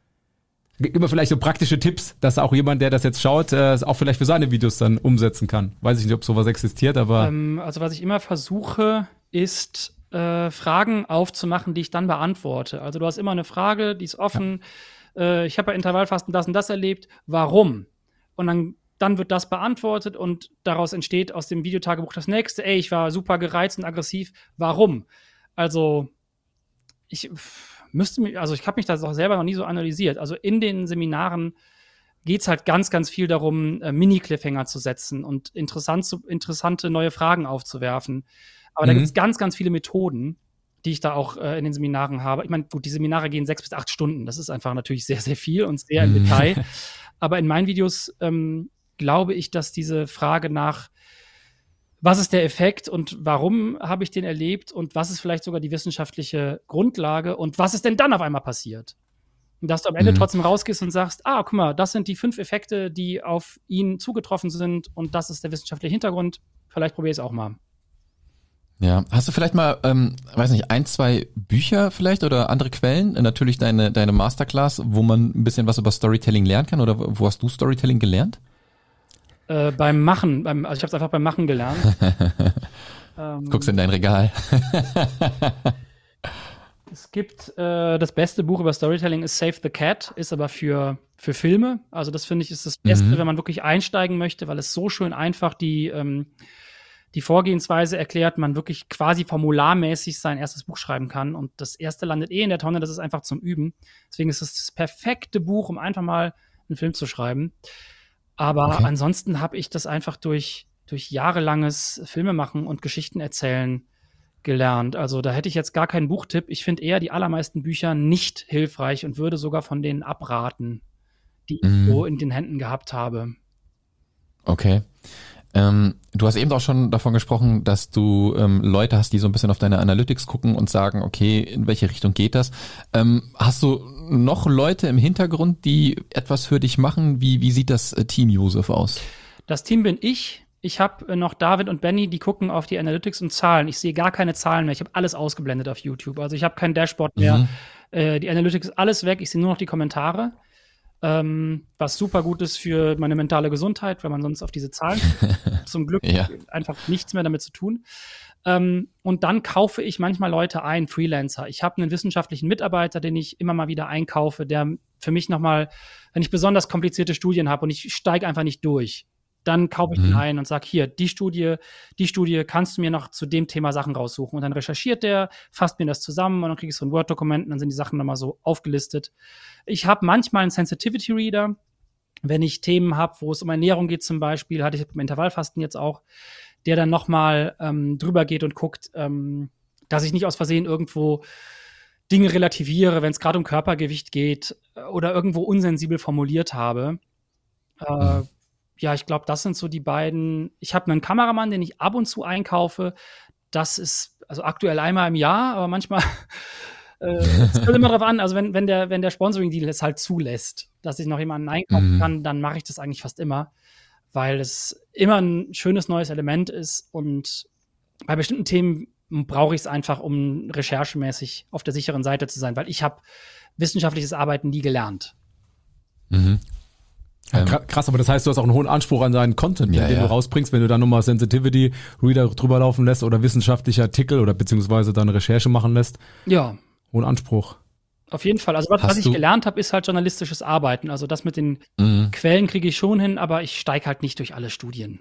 Gib mir vielleicht so praktische Tipps, dass auch jemand, der das jetzt schaut, äh, auch vielleicht für seine Videos dann umsetzen kann. Weiß ich nicht, ob sowas existiert, aber Ähm, also was ich immer versuche, ist äh, Fragen aufzumachen, die ich dann beantworte. Also du hast immer eine Frage, die ist offen. Äh, ich habe bei Intervallfasten das und das erlebt. Warum? Und dann dann wird das beantwortet und daraus entsteht aus dem Videotagebuch das nächste. Ey, ich war super gereizt und aggressiv. Warum? Also, ich müsste mich, also ich habe mich das auch selber noch nie so analysiert. Also in den Seminaren geht's halt ganz, ganz viel darum, äh, Mini-Cliffhanger zu setzen und interessant zu, interessante neue Fragen aufzuwerfen. Aber mhm. da gibt's ganz, ganz viele Methoden, die ich da auch äh, in den Seminaren habe. Ich meine, gut, die Seminare gehen sechs bis acht Stunden. Das ist einfach natürlich sehr, sehr viel und sehr im Detail. Aber in meinen Videos ähm, glaube ich, dass diese Frage nach, was ist der Effekt und warum habe ich den erlebt und was ist vielleicht sogar die wissenschaftliche Grundlage und was ist denn dann auf einmal passiert? Und dass du am Ende mhm. trotzdem rausgehst und sagst, ah, guck mal, das sind die fünf Effekte, die auf ihn zugetroffen sind und das ist der wissenschaftliche Hintergrund. Vielleicht probiere ich es auch mal. Ja, hast du vielleicht mal, ähm, weiß nicht, ein, zwei Bücher vielleicht oder andere Quellen? Natürlich deine deine Masterclass, wo man ein bisschen was über Storytelling lernen kann, oder wo hast du Storytelling gelernt? Äh, beim Machen, beim, also ich habe es einfach beim Machen gelernt. ähm, Guckst in dein Regal. Es gibt äh, das beste Buch über Storytelling ist Save the Cat, ist aber für für Filme. Also das finde ich ist das Beste, mhm. wenn man wirklich einsteigen möchte, weil es so schön einfach die ähm, die Vorgehensweise erklärt, man wirklich quasi formularmäßig sein erstes Buch schreiben kann. Und das erste landet eh in der Tonne, das ist einfach zum Üben. Deswegen ist es das perfekte Buch, um einfach mal einen Film zu schreiben. Aber okay. ansonsten habe ich das einfach durch, durch jahrelanges Filmemachen und Geschichten erzählen gelernt. Also da hätte ich jetzt gar keinen Buchtipp. Ich finde eher die allermeisten Bücher nicht hilfreich und würde sogar von denen abraten, die ich mm. so in den Händen gehabt habe. Okay. Ähm, du hast eben auch schon davon gesprochen, dass du ähm, Leute hast, die so ein bisschen auf deine Analytics gucken und sagen, okay, in welche Richtung geht das? Ähm, hast du noch Leute im Hintergrund, die etwas für dich machen? Wie, wie sieht das Team Josef aus? Das Team bin ich. Ich habe noch David und Benny, die gucken auf die Analytics und Zahlen. Ich sehe gar keine Zahlen mehr. Ich habe alles ausgeblendet auf YouTube. Also ich habe kein Dashboard mehr. Mhm. Äh, die Analytics ist alles weg. Ich sehe nur noch die Kommentare. Ähm, was super gut ist für meine mentale Gesundheit, weil man sonst auf diese Zahlen zum Glück ja. einfach nichts mehr damit zu tun. Ähm, und dann kaufe ich manchmal Leute ein, Freelancer. Ich habe einen wissenschaftlichen Mitarbeiter, den ich immer mal wieder einkaufe, der für mich nochmal, wenn ich besonders komplizierte Studien habe und ich steige einfach nicht durch, dann kaufe ich mhm. den ein und sage, hier, die Studie, die Studie kannst du mir noch zu dem Thema Sachen raussuchen. Und dann recherchiert der, fasst mir das zusammen und dann kriege ich so ein Word-Dokument und dann sind die Sachen nochmal so aufgelistet. Ich habe manchmal einen Sensitivity-Reader, wenn ich Themen habe, wo es um Ernährung geht zum Beispiel, hatte ich beim Intervallfasten jetzt auch, der dann nochmal ähm, drüber geht und guckt, ähm, dass ich nicht aus Versehen irgendwo Dinge relativiere, wenn es gerade um Körpergewicht geht oder irgendwo unsensibel formuliert habe. Äh, mhm. Ja, ich glaube, das sind so die beiden. Ich habe einen Kameramann, den ich ab und zu einkaufe. Das ist also aktuell einmal im Jahr, aber manchmal äh, es kommt immer drauf an. Also wenn, wenn der, wenn der Sponsoring-Deal es halt zulässt, dass ich noch jemanden einkaufen mhm. kann, dann mache ich das eigentlich fast immer, weil es immer ein schönes neues Element ist und bei bestimmten Themen brauche ich es einfach, um recherchemäßig auf der sicheren Seite zu sein, weil ich habe wissenschaftliches Arbeiten nie gelernt. Mhm. Ja, krass, aber das heißt, du hast auch einen hohen Anspruch an deinen Content, ja, den ja. du rausbringst, wenn du dann nochmal Sensitivity Reader drüber laufen lässt oder wissenschaftliche Artikel oder beziehungsweise dann Recherche machen lässt. Ja. Hohen Anspruch. Auf jeden Fall. Also was, was ich gelernt habe, ist halt journalistisches Arbeiten. Also das mit den mhm. Quellen kriege ich schon hin, aber ich steige halt nicht durch alle Studien.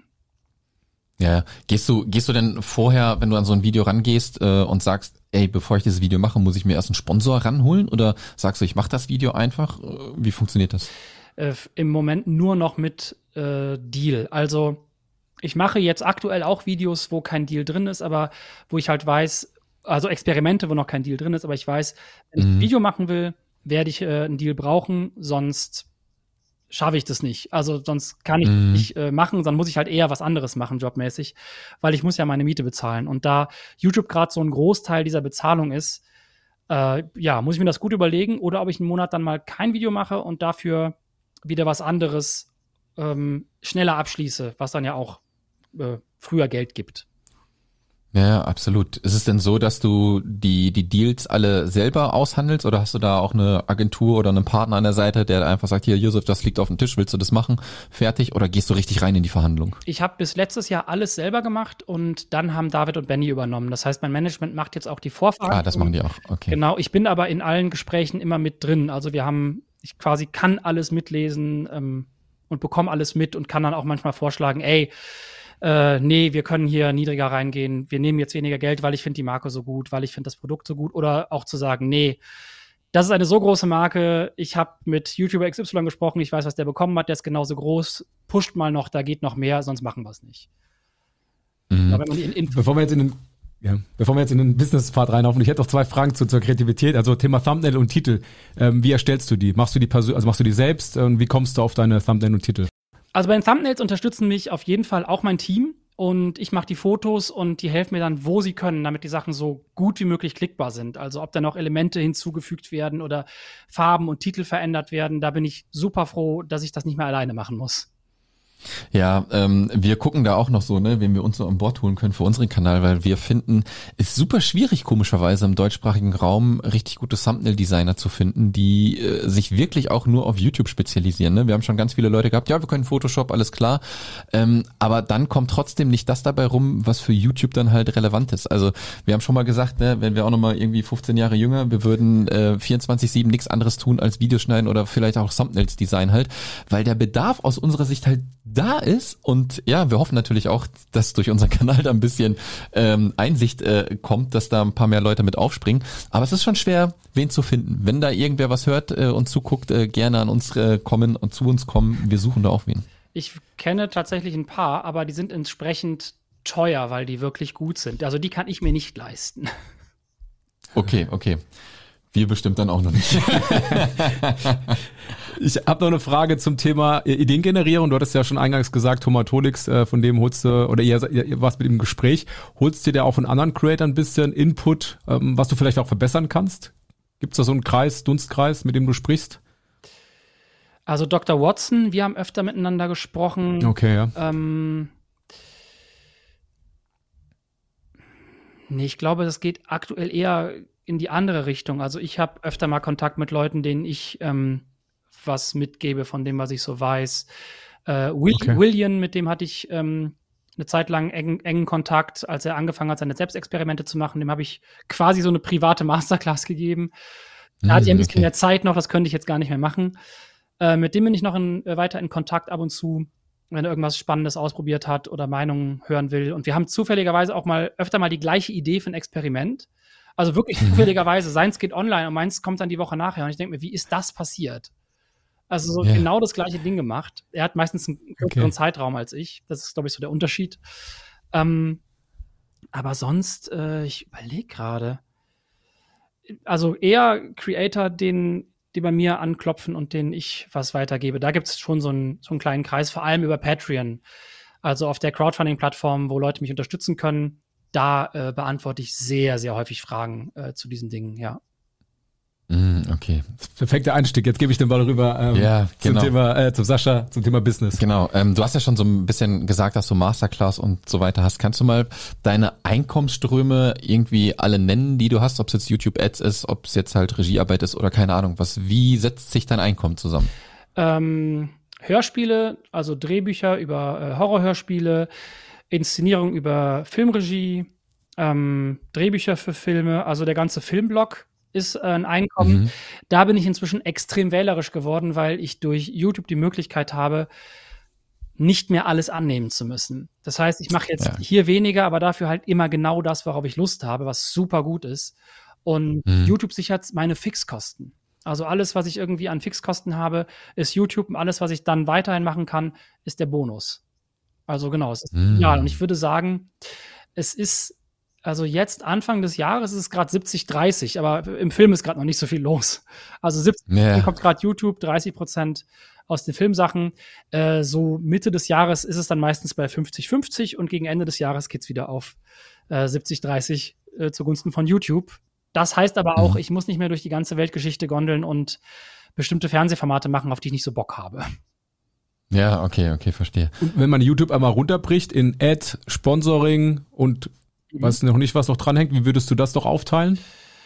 Ja, gehst du, gehst du denn vorher, wenn du an so ein Video rangehst äh, und sagst, ey, bevor ich dieses Video mache, muss ich mir erst einen Sponsor ranholen? Oder sagst du, ich mache das Video einfach? Wie funktioniert das? Äh, im Moment nur noch mit äh, Deal. Also ich mache jetzt aktuell auch Videos, wo kein Deal drin ist, aber wo ich halt weiß, also Experimente, wo noch kein Deal drin ist, aber ich weiß, wenn ich ein Video machen will, werde ich äh, einen Deal brauchen, sonst schaffe ich das nicht. Also sonst kann ich mhm. nicht äh, machen, dann muss ich halt eher was anderes machen, jobmäßig, weil ich muss ja meine Miete bezahlen. Und da YouTube gerade so ein Großteil dieser Bezahlung ist, äh, ja, muss ich mir das gut überlegen oder ob ich einen Monat dann mal kein Video mache und dafür wieder was anderes ähm, schneller abschließe, was dann ja auch äh, früher Geld gibt. Ja, absolut. Ist es denn so, dass du die die Deals alle selber aushandelst oder hast du da auch eine Agentur oder einen Partner an der Seite, der einfach sagt, hier Josef, das liegt auf dem Tisch, willst du das machen? Fertig? Oder gehst du richtig rein in die Verhandlung? Ich habe bis letztes Jahr alles selber gemacht und dann haben David und Benny übernommen. Das heißt, mein Management macht jetzt auch die Vorverhandlung. Ah, das machen die auch. Okay. Genau, ich bin aber in allen Gesprächen immer mit drin. Also wir haben, ich quasi kann alles mitlesen. Ähm, und bekomme alles mit und kann dann auch manchmal vorschlagen, ey, äh, nee, wir können hier niedriger reingehen, wir nehmen jetzt weniger Geld, weil ich finde die Marke so gut, weil ich finde das Produkt so gut. Oder auch zu sagen, nee, das ist eine so große Marke, ich habe mit YouTuber X Y gesprochen, ich weiß, was der bekommen hat, der ist genauso groß, pusht mal noch, da geht noch mehr, sonst machen wir es nicht. Mhm. Aber wenn man die in, in Bevor wir jetzt in den Ja, bevor wir jetzt in den Business-Part reinlaufen, ich hätte noch zwei Fragen zu, zur Kreativität, also Thema Thumbnail und Titel. Ähm, wie erstellst du die? Machst du die persö- also machst du die selbst und wie kommst du auf deine Thumbnail und Titel? Also bei den Thumbnails unterstützen mich auf jeden Fall auch mein Team und ich mache die Fotos und die helfen mir dann, wo sie können, damit die Sachen so gut wie möglich klickbar sind. Also ob da noch Elemente hinzugefügt werden oder Farben und Titel verändert werden, da bin ich super froh, dass ich das nicht mehr alleine machen muss. Ja, ähm, wir gucken da auch noch so, ne, wen wir uns so an Bord holen können für unseren Kanal, weil wir finden, es ist super schwierig, komischerweise im deutschsprachigen Raum richtig gute Thumbnail-Designer zu finden, die äh, sich wirklich auch nur auf YouTube spezialisieren. Ne? Wir haben schon ganz viele Leute gehabt, ja, wir können Photoshop, alles klar, ähm, aber dann kommt trotzdem nicht das dabei rum, was für YouTube dann halt relevant ist. Also wir haben schon mal gesagt, ne, wenn wir auch nochmal irgendwie fünfzehn Jahre jünger, wir würden äh, vierundzwanzig sieben nichts anderes tun als Videos schneiden oder vielleicht auch Thumbnails design halt, weil der Bedarf aus unserer Sicht halt da ist und ja, wir hoffen natürlich auch, dass durch unseren Kanal da ein bisschen ähm, Einsicht äh, kommt, dass da ein paar mehr Leute mit aufspringen, aber es ist schon schwer, wen zu finden. Wenn da irgendwer was hört äh, und zuguckt, äh, gerne an uns äh, kommen und zu uns kommen, wir suchen da auch wen. Ich kenne tatsächlich ein paar, aber die sind entsprechend teuer, weil die wirklich gut sind. Also die kann ich mir nicht leisten. Okay, okay. Wir bestimmt dann auch noch nicht. Ich habe noch eine Frage zum Thema Ideengenerierung. Du hattest ja schon eingangs gesagt, Tomatolix, äh, von dem holst du, oder ihr, ihr warst mit ihm im Gespräch, holst dir da auch von anderen Creators ein bisschen Input, ähm, was du vielleicht auch verbessern kannst? Gibt es da so einen Kreis, Dunstkreis, mit dem du sprichst? Also Doktor Watson, wir haben öfter miteinander gesprochen. Okay, ja. Ähm, nee, ich glaube, das geht aktuell eher in die andere Richtung. Also ich habe öfter mal Kontakt mit Leuten, denen ich ähm, was mitgebe von dem, was ich so weiß. Äh, Will, okay. William, mit dem hatte ich ähm, eine Zeit lang engen, engen Kontakt, als er angefangen hat, seine Selbstexperimente zu machen. Dem habe ich quasi so eine private Masterclass gegeben. Da mm, hatte ich ein bisschen okay. mehr Zeit noch, das könnte ich jetzt gar nicht mehr machen. Äh, mit dem bin ich noch in, äh, weiter in Kontakt ab und zu, wenn er irgendwas Spannendes ausprobiert hat oder Meinungen hören will. Und wir haben zufälligerweise auch mal öfter mal die gleiche Idee für ein Experiment. Also wirklich mhm. zufälligerweise. Seins geht online und meins kommt dann die Woche nachher. Und ich denke mir, wie ist das passiert? Also so yeah. genau das gleiche Ding gemacht. Er hat meistens einen kürzeren okay. Zeitraum als ich. Das ist, glaube ich, so der Unterschied. Ähm, aber sonst, äh, ich überlege gerade. Also eher Creator, den, die bei mir anklopfen und denen ich was weitergebe. Da gibt es schon so einen, so einen kleinen Kreis, vor allem über Patreon. Also auf der Crowdfunding-Plattform, wo Leute mich unterstützen können. Da äh, beantworte ich sehr, sehr häufig Fragen äh, zu diesen Dingen, ja. Mm, okay. Perfekter Einstieg. Jetzt gebe ich den Ball rüber ähm, ja, genau. zum Thema, äh, zum Sascha, zum Thema Business. Genau. Ähm, du hast ja schon so ein bisschen gesagt, dass du Masterclass und so weiter hast. Kannst du mal deine Einkommensströme irgendwie alle nennen, die du hast? Ob es jetzt YouTube Ads ist, ob es jetzt halt Regiearbeit ist oder keine Ahnung. Was? Wie setzt sich dein Einkommen zusammen? Ähm, Hörspiele, also Drehbücher über äh, Horrorhörspiele, Inszenierung über Filmregie, ähm, Drehbücher für Filme, also der ganze Filmblog ist äh, ein Einkommen. Mhm. Da bin ich inzwischen extrem wählerisch geworden, weil ich durch YouTube die Möglichkeit habe, nicht mehr alles annehmen zu müssen. Das heißt, ich mache jetzt ja. hier weniger, aber dafür halt immer genau das, worauf ich Lust habe, was super gut ist. Und mhm. YouTube sichert meine Fixkosten. Also alles, was ich irgendwie an Fixkosten habe, ist YouTube und alles, was ich dann weiterhin machen kann, ist der Bonus. Also genau, es ist mm. ja, und ich würde sagen, es ist, also jetzt Anfang des Jahres ist es gerade siebzig dreißig, aber im Film ist gerade noch nicht so viel los. Also siebzig Prozent yeah. kommt gerade YouTube, dreißig Prozent aus den Filmsachen. Äh, so Mitte des Jahres ist es dann meistens bei fünfzig fünfzig und gegen Ende des Jahres geht's wieder auf äh, siebzig dreißig äh, zugunsten von YouTube. Das heißt aber auch, mm. ich muss nicht mehr durch die ganze Weltgeschichte gondeln und bestimmte Fernsehformate machen, auf die ich nicht so Bock habe. Ja, okay, okay, verstehe. Und wenn man YouTube einmal runterbricht in Ad, Sponsoring und mhm. weiß noch nicht, was noch dranhängt, wie würdest du das doch aufteilen?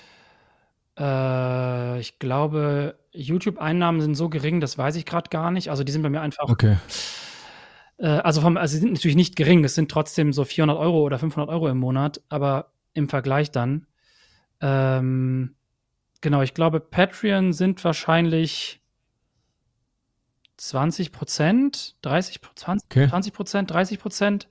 Äh, ich glaube, YouTube-Einnahmen sind so gering, das weiß ich gerade gar nicht. Also die sind bei mir einfach. Okay. Äh, also, vom, also sie sind natürlich nicht gering. Es sind trotzdem so vierhundert Euro oder fünfhundert Euro im Monat, aber im Vergleich dann. Ähm, genau, ich glaube, Patreon sind wahrscheinlich zwanzig Prozent, dreißig, zwanzig, Okay. zwanzig Prozent, dreißig Prozent.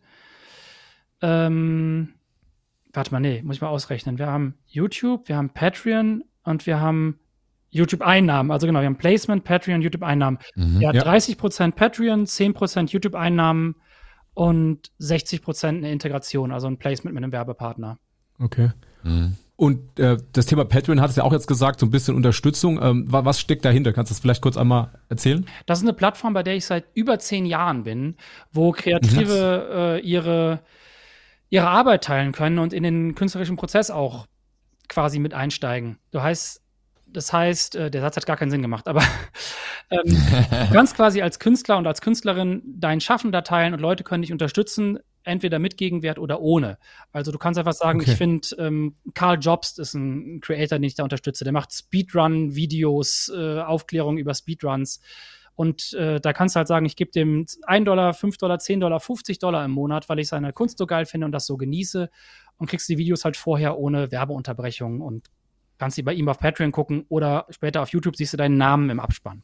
Ähm, warte mal, nee, muss ich mal ausrechnen. Wir haben YouTube, wir haben Patreon und wir haben YouTube-Einnahmen. Also genau, wir haben Placement, Patreon, YouTube-Einnahmen. Mhm. Ja, Ja. dreißig Prozent Patreon, zehn Prozent YouTube-Einnahmen und sechzig Prozent eine Integration, also ein Placement mit einem Werbepartner. Okay. Mhm. Und äh, das Thema Patreon hat es ja auch jetzt gesagt, so ein bisschen Unterstützung. Ähm, wa- was steckt dahinter? Kannst du das vielleicht kurz einmal erzählen? Das ist eine Plattform, bei der ich seit über zehn Jahren bin, wo Kreative äh, ihre, ihre Arbeit teilen können und in den künstlerischen Prozess auch quasi mit einsteigen. Du heißt, das heißt, äh, der Satz hat gar keinen Sinn gemacht, aber ähm, du kannst quasi als Künstler und als Künstlerin dein Schaffen da teilen und Leute können dich unterstützen, entweder mit Gegenwert oder ohne. Also du kannst einfach sagen, Okay. ich finde, ähm, Karl Jobst ist ein Creator, den ich da unterstütze. Der macht Speedrun-Videos, äh, Aufklärung über Speedruns. Und äh, da kannst du halt sagen, ich gebe dem ein Dollar, fünf Dollar, zehn Dollar, fünfzig Dollar im Monat, weil ich seine Kunst so geil finde und das so genieße. Und kriegst die Videos halt vorher ohne Werbeunterbrechung und kannst die bei ihm auf Patreon gucken oder später auf YouTube siehst du deinen Namen im Abspann.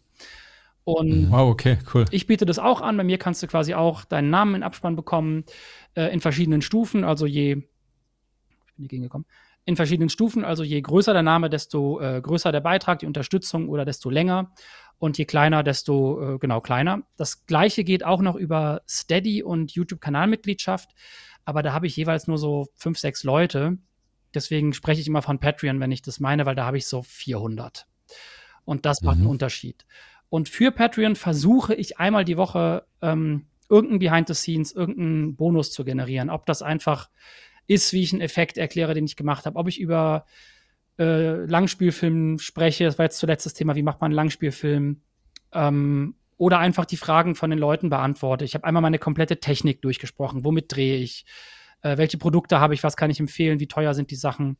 Und Wow, okay, cool. ich biete das auch an. Bei mir kannst du quasi auch deinen Namen in Abspann bekommen, äh, in verschiedenen Stufen. Also je, ich bin hier gegengekommen, in verschiedenen Stufen. Also je größer der Name, desto äh, größer der Beitrag, die Unterstützung oder desto länger. Und je kleiner, desto äh, genau kleiner. Das Gleiche geht auch noch über Steady und YouTube-Kanalmitgliedschaft. Aber da habe ich jeweils nur so fünf, sechs Leute. Deswegen spreche ich immer von Patreon, wenn ich das meine, weil da habe ich so vierhundert. Und das macht Mhm. einen Unterschied. Und für Patreon versuche ich einmal die Woche ähm, irgendein Behind the Scenes, irgendeinen Bonus zu generieren. Ob das einfach ist, wie ich einen Effekt erkläre, den ich gemacht habe. Ob ich über äh, Langspielfilm spreche. Das war jetzt zuletzt das Thema, wie macht man einen Langspielfilm? Ähm, oder einfach die Fragen von den Leuten beantworte. Ich habe einmal meine komplette Technik durchgesprochen. Womit drehe ich? Äh, welche Produkte habe ich? Was kann ich empfehlen? Wie teuer sind die Sachen?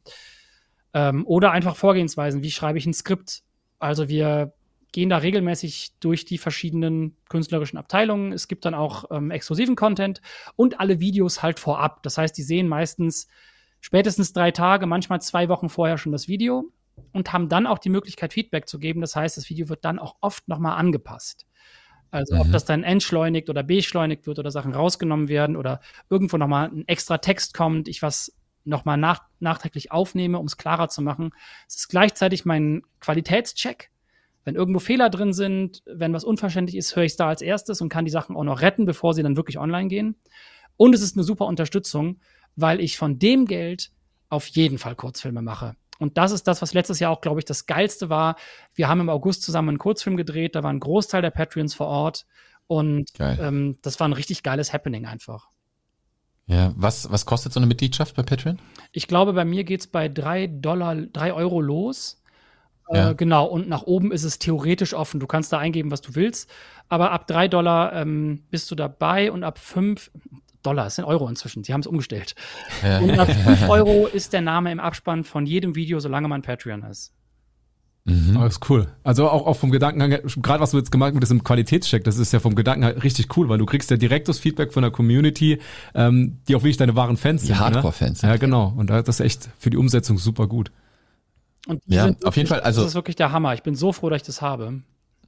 Ähm, oder einfach Vorgehensweisen. Wie schreibe ich ein Skript? Also wir gehen da regelmäßig durch die verschiedenen künstlerischen Abteilungen. Es gibt dann auch ähm, exklusiven Content und alle Videos halt vorab. Das heißt, die sehen meistens spätestens drei Tage, manchmal zwei Wochen vorher schon das Video und haben dann auch die Möglichkeit, Feedback zu geben. Das heißt, das Video wird dann auch oft nochmal angepasst. Also ob Mhm. das dann entschleunigt oder beschleunigt wird oder Sachen rausgenommen werden oder irgendwo nochmal ein extra Text kommt, ich was nochmal nach, nachträglich aufnehme, um es klarer zu machen. Es ist gleichzeitig mein Qualitätscheck. Wenn irgendwo Fehler drin sind, wenn was unverständlich ist, höre ich es da als erstes und kann die Sachen auch noch retten, bevor sie dann wirklich online gehen. Und es ist eine super Unterstützung, weil ich von dem Geld auf jeden Fall Kurzfilme mache. Und das ist das, was letztes Jahr auch, glaube ich, das Geilste war. Wir haben im August zusammen einen Kurzfilm gedreht, da war ein Großteil der Patreons vor Ort. Und Geil. ähm, das war ein richtig geiles Happening einfach. Ja, was, was kostet so eine Mitgliedschaft bei Patreon? Ich glaube, bei mir geht's bei drei Dollar, drei Euro los. Ja. Äh, genau, und nach oben ist es theoretisch offen. Du kannst da eingeben, was du willst. Aber ab drei Dollar ähm, bist du dabei und ab fünf Dollar, es sind Euro inzwischen, sie haben es umgestellt. Ja. Und ab fünf Euro ist der Name im Abspann von jedem Video, solange man Patreon ist. Mhm. Oh, das ist cool. Also auch, auch vom Gedankengang, her, gerade was du jetzt gemacht hast mit diesem Qualitätscheck, das ist ja vom Gedanken her richtig cool, weil du kriegst ja direkt das Feedback von der Community, ähm, die auch wirklich deine wahren Fans Die sind. Hardcore-Fans. Ne? Ja, genau. Und das ist echt für die Umsetzung super gut. Und die Ja, sind auf jeden wirklich- Fall, also- Das ist wirklich der Hammer. Ich bin so froh, dass ich das habe.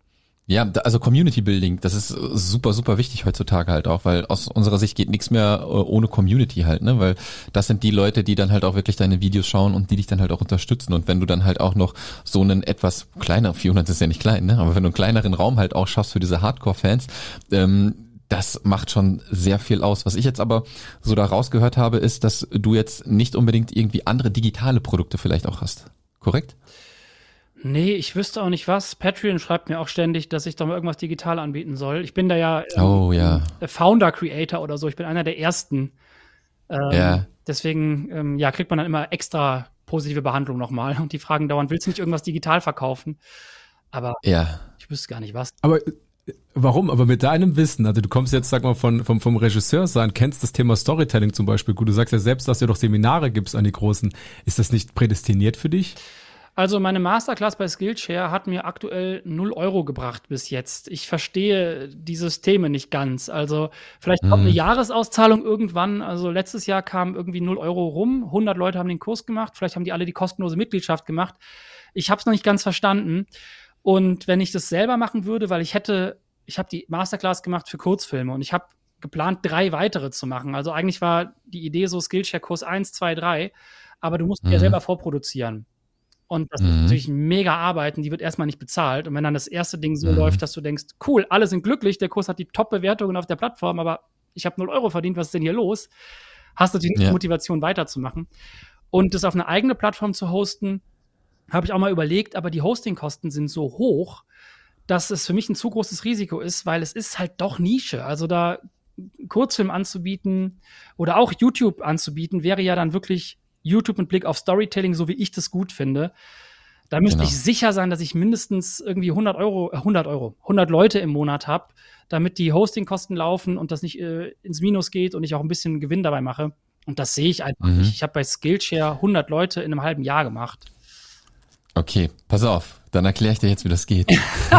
Ja, da- also Community Building, das ist super, super wichtig heutzutage halt auch, weil aus unserer Sicht geht nichts mehr äh, ohne Community halt, ne, weil das sind die Leute, die dann halt auch wirklich deine Videos schauen und die dich dann halt auch unterstützen und wenn du dann halt auch noch so einen etwas kleiner, vierhundert ist ja nicht klein, ne, aber wenn du einen kleineren Raum halt auch schaffst für diese Hardcore-Fans, ähm, das macht schon sehr viel aus. Was ich jetzt aber so da rausgehört habe, ist, dass du jetzt nicht unbedingt irgendwie andere digitale Produkte vielleicht auch hast. Korrekt? Nee, ich wüsste auch nicht was. Patreon schreibt mir auch ständig, dass ich doch mal irgendwas digital anbieten soll. Ich bin da ja ähm, Oh, ja. Founder-Creator oder so. Ich bin einer der ersten. Ähm, Ja. Deswegen, ähm, ja, kriegt man dann immer extra positive Behandlung nochmal. Und die fragen dauernd, willst du nicht irgendwas digital verkaufen? Aber Ja. ich wüsste gar nicht was. Aber äh, warum? Aber mit deinem Wissen, also du kommst jetzt, sag mal, von, vom, vom Regisseur sein, kennst das Thema Storytelling zum Beispiel gut. Du sagst ja selbst, dass du doch Seminare gibst an die Großen. Ist das nicht prädestiniert für dich? Also meine Masterclass bei Skillshare hat mir aktuell null Euro gebracht bis jetzt. Ich verstehe die Systeme nicht ganz. Also vielleicht kommt eine Mhm. Jahresauszahlung irgendwann. Also letztes Jahr kam irgendwie null Euro rum. hundert Leute haben den Kurs gemacht. Vielleicht haben die alle die kostenlose Mitgliedschaft gemacht. Ich habe es noch nicht ganz verstanden. Und wenn ich das selber machen würde, weil ich hätte ich habe die Masterclass gemacht für Kurzfilme und ich habe geplant, drei weitere zu machen. Also eigentlich war die Idee so Skillshare-Kurs eins, zwei, drei, aber du musst mhm. ja selber vorproduzieren. Und das mhm. ist natürlich mega Arbeit und die wird erstmal nicht bezahlt. Und wenn dann das erste Ding so mhm. läuft, dass du denkst, cool, alle sind glücklich, der Kurs hat die Top-Bewertungen auf der Plattform, aber ich habe null Euro verdient, was ist denn hier los? Hast du die ja. Motivation weiterzumachen. Und das auf eine eigene Plattform zu hosten, habe ich auch mal überlegt, aber die Hostingkosten sind so hoch, dass es für mich ein zu großes Risiko ist, weil es ist halt doch Nische. Also da Kurzfilm anzubieten oder auch YouTube anzubieten, wäre ja dann wirklich YouTube mit Blick auf Storytelling, so wie ich das gut finde. Da müsste genau. ich sicher sein, dass ich mindestens irgendwie hundert Euro, äh, hundert Euro, hundert Leute im Monat habe, damit die Hostingkosten laufen und das nicht äh, ins Minus geht und ich auch ein bisschen Gewinn dabei mache. Und das sehe ich einfach mhm. nicht. Ich habe bei Skillshare hundert Leute in einem halben Jahr gemacht. Okay, pass auf, dann erkläre ich dir jetzt, wie das geht.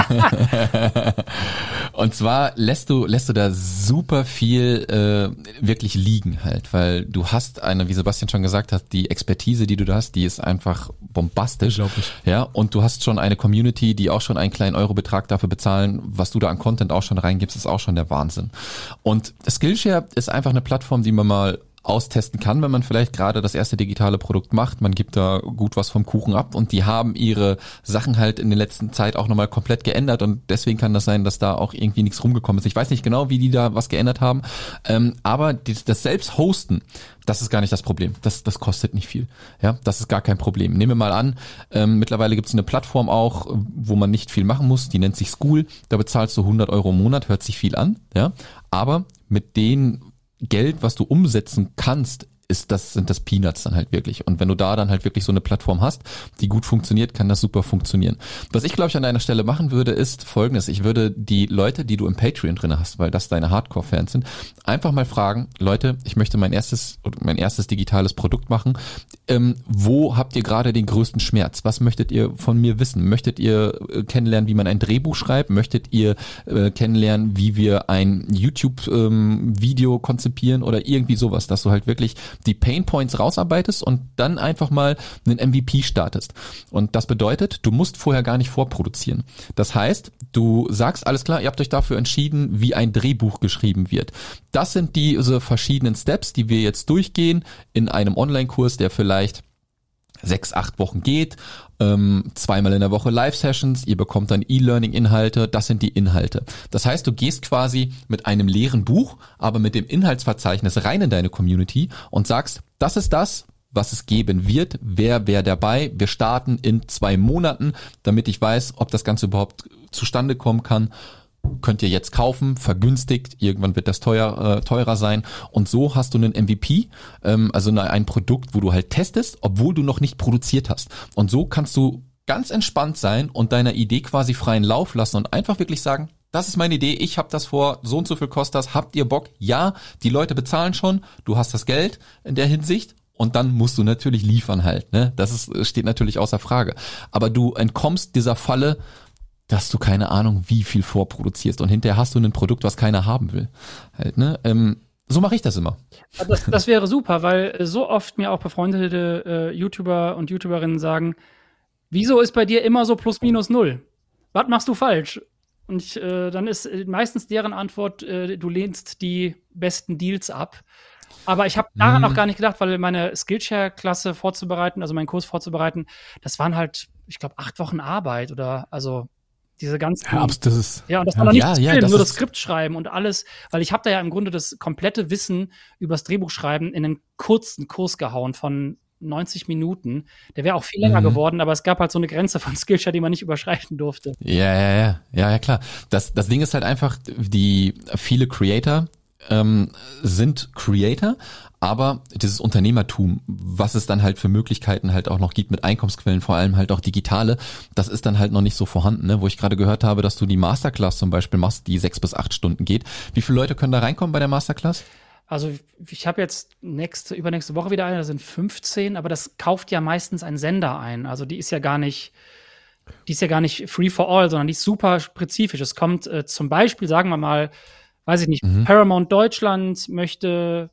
Und zwar lässt du lässt du da super viel äh, wirklich liegen halt, weil du hast eine, wie Sebastian schon gesagt hat, die Expertise, die du da hast, die ist einfach bombastisch. Ja, und du hast schon eine Community, die auch schon einen kleinen Eurobetrag dafür bezahlen, was du da an Content auch schon reingibst, ist auch schon der Wahnsinn. Und Skillshare ist einfach eine Plattform, die man mal austesten kann, wenn man vielleicht gerade das erste digitale Produkt macht. Man gibt da gut was vom Kuchen ab und die haben ihre Sachen halt in der letzten Zeit auch nochmal komplett geändert und deswegen kann das sein, dass da auch irgendwie nichts rumgekommen ist. Ich weiß nicht genau, wie die da was geändert haben, ähm, aber das, das selbst hosten, das ist gar nicht das Problem. Das, das kostet nicht viel. Ja, das ist gar kein Problem. Nehmen wir mal an, ähm, mittlerweile gibt es eine Plattform auch, wo man nicht viel machen muss, die nennt sich School. Da bezahlst du hundert Euro im Monat, hört sich viel an, ja, aber mit den Geld, was du umsetzen kannst, ist das, sind das Peanuts dann halt wirklich. Und wenn du da dann halt wirklich so eine Plattform hast, die gut funktioniert, kann das super funktionieren. Was ich, glaube ich, an deiner Stelle machen würde, ist Folgendes. Ich würde die Leute, die du im Patreon drin hast, weil das deine Hardcore-Fans sind, einfach mal fragen, Leute, ich möchte mein erstes, mein erstes digitales Produkt machen. Ähm, wo habt ihr gerade den größten Schmerz? Was möchtet ihr von mir wissen? Möchtet ihr äh, kennenlernen, wie man ein Drehbuch schreibt? Möchtet ihr äh, kennenlernen, wie wir ein YouTube-Video ähm, konzipieren oder irgendwie sowas, dass du halt wirklich die Painpoints rausarbeitest und dann einfach mal einen M V P startest. Und das bedeutet, du musst vorher gar nicht vorproduzieren. Das heißt, du sagst, alles klar, ihr habt euch dafür entschieden, wie ein Drehbuch geschrieben wird. Das sind diese verschiedenen Steps, die wir jetzt durchgehen in einem Online-Kurs, der vielleicht sechs, acht Wochen geht, ähm, zweimal in der Woche Live-Sessions, ihr bekommt dann E-Learning-Inhalte, das sind die Inhalte. Das heißt, du gehst quasi mit einem leeren Buch, aber mit dem Inhaltsverzeichnis rein in deine Community und sagst, das ist das, was es geben wird, wer wäre dabei, wir starten in zwei Monaten, damit ich weiß, ob das Ganze überhaupt zustande kommen kann. Könnt ihr jetzt kaufen, vergünstigt, irgendwann wird das teuer, äh, teurer sein und so hast du einen M V P, ähm, also eine, ein Produkt, wo du halt testest, obwohl du noch nicht produziert hast und so kannst du ganz entspannt sein und deiner Idee quasi freien Lauf lassen und einfach wirklich sagen, das ist meine Idee, ich habe das vor, so und so viel kostet das, habt ihr Bock? Ja, die Leute bezahlen schon, du hast das Geld in der Hinsicht. Und dann musst du natürlich liefern halt, ne? Das ist, steht natürlich außer Frage. Aber du entkommst dieser Falle, dass du keine Ahnung, wie viel vorproduzierst und hinterher hast du ein Produkt, was keiner haben will. Halt, ne? Ähm, so mache ich das immer. Das, das wäre super, weil so oft mir auch befreundete äh, YouTuber und YouTuberinnen sagen, wieso ist bei dir immer so plus minus null? Was machst du falsch? Und ich, äh, dann ist meistens deren Antwort, äh, du lehnst die besten Deals ab. Aber ich habe daran auch gar nicht gedacht, weil meine Skillshare-Klasse vorzubereiten, also meinen Kurs vorzubereiten, das waren halt, ich glaube, acht Wochen Arbeit oder also diese ganzen. Ja, das ist, ja und das war noch nicht ja, das ja, Film, das nur ist, das Skript schreiben und alles, weil ich habe da ja im Grunde das komplette Wissen über das Drehbuchschreiben in einen kurzen Kurs gehauen von neunzig Minuten. Der wäre auch viel länger mhm. geworden, aber es gab halt so eine Grenze von Skillshare, die man nicht überschreiten durfte. Ja, ja, ja, ja, ja, klar. Das, das Ding ist halt einfach, die viele Creator ähm, sind Creator, aber dieses Unternehmertum, was es dann halt für Möglichkeiten halt auch noch gibt mit Einkommensquellen, vor allem halt auch digitale, das ist dann halt noch nicht so vorhanden, ne? Wo ich gerade gehört habe, dass du die Masterclass zum Beispiel machst, die sechs bis acht Stunden geht. Wie viele Leute können da reinkommen bei der Masterclass? Also ich habe jetzt nächste, übernächste Woche wieder eine, das sind fünfzehn, aber das kauft ja meistens ein Sender ein. Also die ist ja gar nicht, die ist ja gar nicht free for all, sondern die ist super spezifisch. Es kommt äh, zum Beispiel, sagen wir mal, weiß ich nicht, mhm. Paramount Deutschland möchte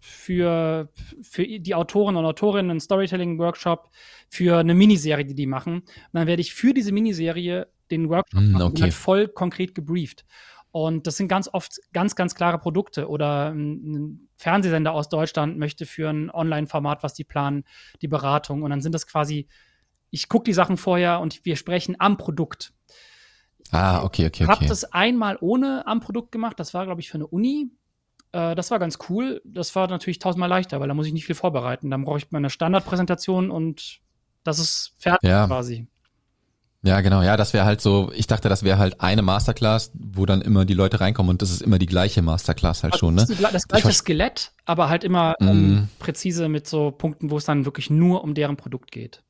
für, für die Autoren und Autorinnen einen Storytelling-Workshop für eine Miniserie, die die machen. Und dann werde ich für diese Miniserie den Workshop mm, machen, okay. und dann voll konkret gebrieft. Und das sind ganz oft ganz, ganz klare Produkte. Oder ein Fernsehsender aus Deutschland möchte für ein Online-Format, was die planen, die Beratung. Und dann sind das quasi, ich gucke die Sachen vorher und wir sprechen am Produkt. Ah, okay, okay, okay. Ich habe das einmal ohne am Produkt gemacht. Das war, glaube ich, für eine Uni. Äh, das war ganz cool. Das war natürlich tausendmal leichter, weil da muss ich nicht viel vorbereiten. Dann brauche ich meine Standardpräsentation und das ist fertig ja. quasi. Ja, genau. Ja, das wäre halt so, ich dachte, das wäre halt eine Masterclass, wo dann immer die Leute reinkommen und das ist immer die gleiche Masterclass halt also schon, ne? Das, ist die, das gleiche ich Skelett, aber halt immer mm. ähm, präzise mit so Punkten, wo es dann wirklich nur um deren Produkt geht.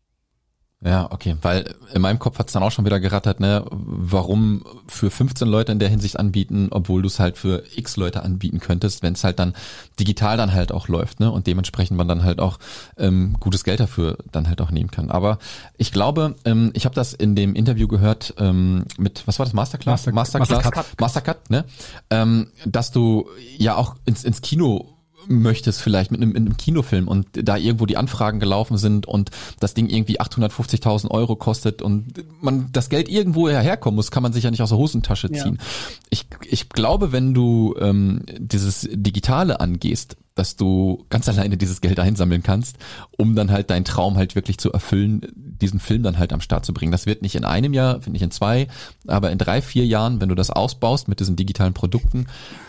Ja, okay, weil in meinem Kopf hat's dann auch schon wieder gerattert, ne, warum für fünfzehn Leute in der Hinsicht anbieten, obwohl du es halt für x Leute anbieten könntest, wenn es halt dann digital dann halt auch läuft, ne, und dementsprechend man dann halt auch ähm, gutes Geld dafür dann halt auch nehmen kann. Aber ich glaube, ähm, ich habe das in dem Interview gehört ähm, mit, was war das, Masterclass? Master, Masterclass? Mastercard. Mastercard, ne, ähm, dass du ja auch ins, ins Kino möchtest vielleicht mit einem, mit einem Kinofilm und da irgendwo die Anfragen gelaufen sind und das Ding irgendwie achthundertfünfzigtausend Euro kostet und man das Geld irgendwo herkommen muss, kann man sich ja nicht aus der Hosentasche ziehen. Ja. Ich, ich glaube, wenn du ähm, dieses Digitale angehst, dass du ganz alleine dieses Geld einsammeln kannst, um dann halt deinen Traum halt wirklich zu erfüllen, diesen Film dann halt am Start zu bringen. Das wird nicht in einem Jahr, nicht in zwei, aber in drei, vier Jahren, wenn du das ausbaust mit diesen digitalen Produkten,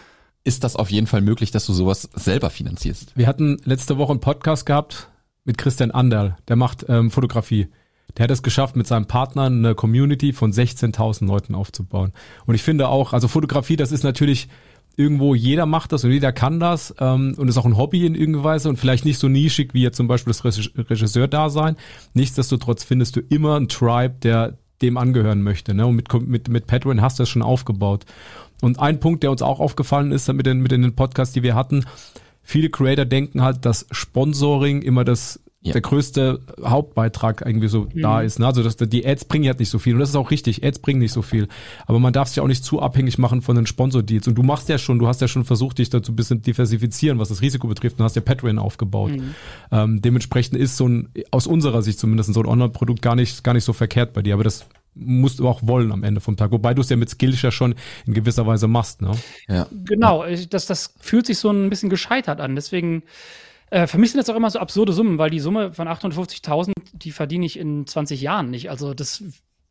ist das auf jeden Fall möglich, dass du sowas selber finanzierst. Wir hatten letzte Woche einen Podcast gehabt mit Christian Anderl, der macht ähm, Fotografie. Der hat es geschafft, mit seinem Partner eine Community von sechzehntausend Leuten aufzubauen. Und ich finde auch, also Fotografie, das ist natürlich irgendwo, jeder macht das und jeder kann das ähm, und ist auch ein Hobby in irgendeiner Weise und vielleicht nicht so nischig wie jetzt zum Beispiel das Regisseur-Dasein. Nichtsdestotrotz findest du immer einen Tribe, der dem angehören möchte, ne? Und mit, mit, mit Patreon hast du das schon aufgebaut. Und ein Punkt, der uns auch aufgefallen ist mit den, mit den Podcasts, die wir hatten, viele Creator denken halt, dass Sponsoring immer das ja. der größte Hauptbeitrag irgendwie so mhm. da ist. Ne? Also das, die Ads bringen halt nicht so viel und das ist auch richtig, Ads bringen nicht so viel. Aber man darf sich auch nicht zu abhängig machen von den Sponsor-Deals. Und du machst ja schon, du hast ja schon versucht, dich dazu ein bisschen diversifizieren, was das Risiko betrifft und hast ja Patreon aufgebaut. Mhm. Ähm, dementsprechend ist so ein, aus unserer Sicht zumindest, so ein Online-Produkt gar nicht, gar nicht so verkehrt bei dir. Aber das musst du auch wollen am Ende vom Tag. Wobei du es ja mit Skillshare schon in gewisser Weise machst, ne? Ja. Genau, das, das fühlt sich so ein bisschen gescheitert an. Deswegen, äh, für mich sind das auch immer so absurde Summen, weil die Summe von achthundertfünfzigtausend, die verdiene ich in zwanzig Jahren nicht. Also das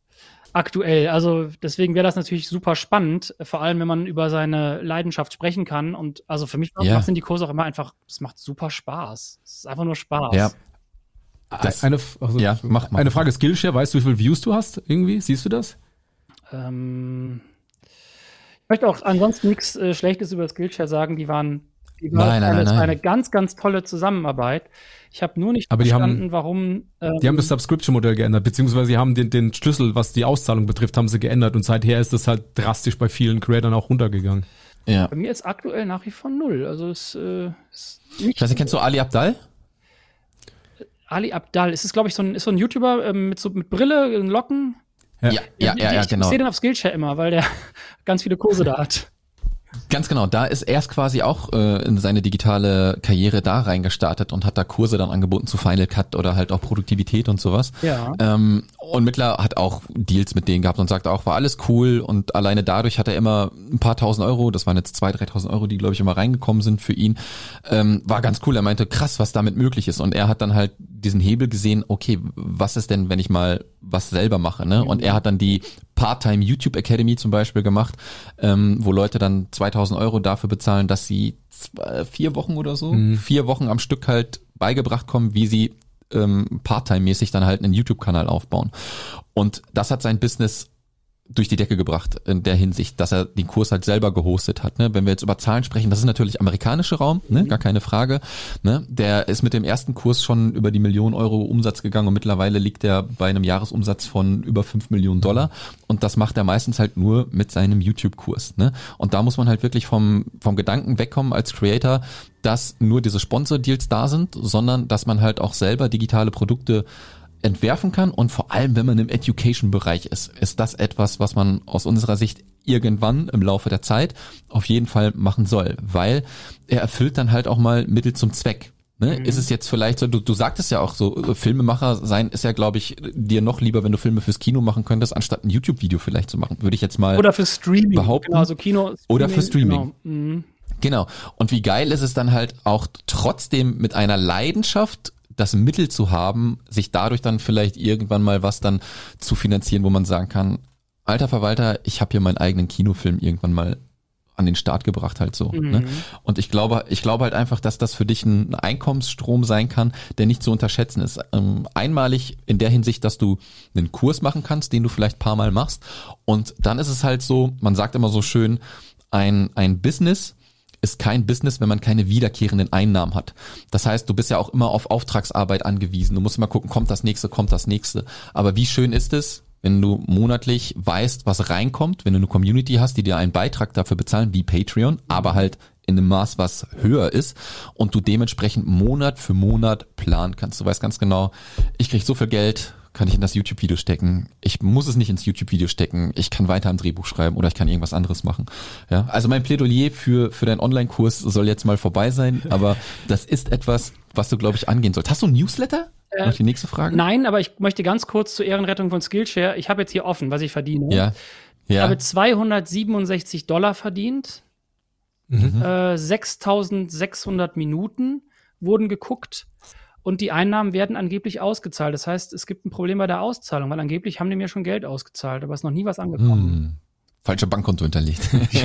aktuell. Also deswegen wäre das natürlich super spannend, vor allem wenn man über seine Leidenschaft sprechen kann. Und also für mich ja. sind die Kurse auch immer einfach, das macht super Spaß. Es ist einfach nur Spaß. Ja. Das, eine, also, ja, mach mal. Eine Frage, Skillshare, weißt du, wie viele Views du hast irgendwie? Siehst du das? Ähm, ich möchte auch ansonsten nichts äh, Schlechtes über Skillshare sagen. Die waren, die waren nein, nein, eine, nein, nein. eine ganz, ganz tolle Zusammenarbeit. Ich habe nur nicht Aber verstanden, haben, warum. Ähm, die haben das Subscription-Modell geändert, beziehungsweise sie haben den, den Schlüssel, was die Auszahlung betrifft, haben sie geändert und seither ist das halt drastisch bei vielen Creators auch runtergegangen. Ja. Bei mir ist aktuell nach wie vor null. Also es äh, ist nicht. Ich weiß nicht, kennst du Ali Abdaal? Ali Abdaal, ist es, glaube ich, so ein, ist so ein YouTuber ähm, mit so mit Brille, Locken. Ja, ja, ja, ja, ja ich, genau. Ich sehe den auf Skillshare immer, weil der ganz viele Kurse da hat. Ganz genau, da ist erst quasi auch äh, in seine digitale Karriere da reingestartet und hat da Kurse dann angeboten zu Final Cut oder halt auch Produktivität und sowas. Ja. Ähm, und Mittler hat auch Deals mit denen gehabt und sagt auch, war alles cool und alleine dadurch hat er immer ein paar tausend Euro, das waren jetzt zwei, dreitausend Euro, die glaube ich immer reingekommen sind für ihn, ähm, war ganz cool. Er meinte, krass, was damit möglich ist und er hat dann halt diesen Hebel gesehen, okay, was ist denn, wenn ich mal was selber mache, ne? Und er hat dann die Part-Time YouTube Academy zum Beispiel gemacht, ähm, wo Leute dann zweitausend Euro dafür bezahlen, dass sie zwei, vier Wochen oder so, mhm. vier Wochen am Stück halt beigebracht kommen, wie sie ähm, Part-Time-mäßig dann halt einen YouTube-Kanal aufbauen. Und das hat sein Business durch die Decke gebracht in der Hinsicht, dass er den Kurs halt selber gehostet hat. Ne? Wenn wir jetzt über Zahlen sprechen, das ist natürlich amerikanischer Raum, ne? Gar keine Frage. Ne? Der ist mit dem ersten Kurs schon über die Million Euro Umsatz gegangen und mittlerweile liegt er bei einem Jahresumsatz von über fünf Millionen Dollar und das macht er meistens halt nur mit seinem YouTube-Kurs. Ne? Und da muss man halt wirklich vom, vom Gedanken wegkommen als Creator, dass nur diese Sponsor-Deals da sind, sondern dass man halt auch selber digitale Produkte entwerfen kann und vor allem, wenn man im Education-Bereich ist, ist das etwas, was man aus unserer Sicht irgendwann im Laufe der Zeit auf jeden Fall machen soll, weil er erfüllt dann halt auch mal Mittel zum Zweck. Ne? Mhm. Ist es jetzt vielleicht so, du, du sagtest ja auch so, Filmemacher sein ist ja, glaube ich, dir noch lieber, wenn du Filme fürs Kino machen könntest, anstatt ein YouTube-Video vielleicht zu machen, würde ich jetzt mal Oder für Streaming, behaupten. Genau, also Kino, Streaming, Oder für Streaming. Genau. Mhm. Genau. Und wie geil ist es dann halt auch trotzdem mit einer Leidenschaft das Mittel zu haben, sich dadurch dann vielleicht irgendwann mal was dann zu finanzieren, wo man sagen kann, alter Verwalter, ich habe hier meinen eigenen Kinofilm irgendwann mal an den Start gebracht halt so. Mhm. Ne? Und ich glaube, ich glaube halt einfach, dass das für dich ein Einkommensstrom sein kann, der nicht zu unterschätzen ist. Ähm, einmalig in der Hinsicht, dass du einen Kurs machen kannst, den du vielleicht ein paar Mal machst. Und dann ist es halt so, man sagt immer so schön, ein, ein Business ist kein Business, wenn man keine wiederkehrenden Einnahmen hat. Das heißt, du bist ja auch immer auf Auftragsarbeit angewiesen. Du musst immer gucken, kommt das nächste, kommt das nächste. Aber wie schön ist es, wenn du monatlich weißt, was reinkommt, wenn du eine Community hast, die dir einen Beitrag dafür bezahlen, wie Patreon, aber halt in einem Maß, was höher ist und du dementsprechend Monat für Monat planen kannst. Du weißt ganz genau, ich krieg so viel Geld, kann ich in das YouTube-Video stecken. Ich muss es nicht ins YouTube-Video stecken. Ich kann weiter am Drehbuch schreiben oder ich kann irgendwas anderes machen. Ja, also mein Plädoyer für für deinen Online-Kurs soll jetzt mal vorbei sein, aber das ist etwas, was du, glaube ich, angehen sollst. Hast du ein Newsletter? Äh, Noch die nächste Frage? Nein, aber ich möchte ganz kurz zur Ehrenrettung von Skillshare. Ich habe jetzt hier offen, was ich verdiene. Ja. Ja. Ich habe zweihundertsiebenundsechzig Dollar verdient. Mhm. Äh, sechstausendsechshundert Minuten wurden geguckt. Und die Einnahmen werden angeblich ausgezahlt. Das heißt, es gibt ein Problem bei der Auszahlung, weil angeblich haben die mir schon Geld ausgezahlt, aber es ist noch nie was angekommen. Hm. Falsche Bankkonto hinterlegt.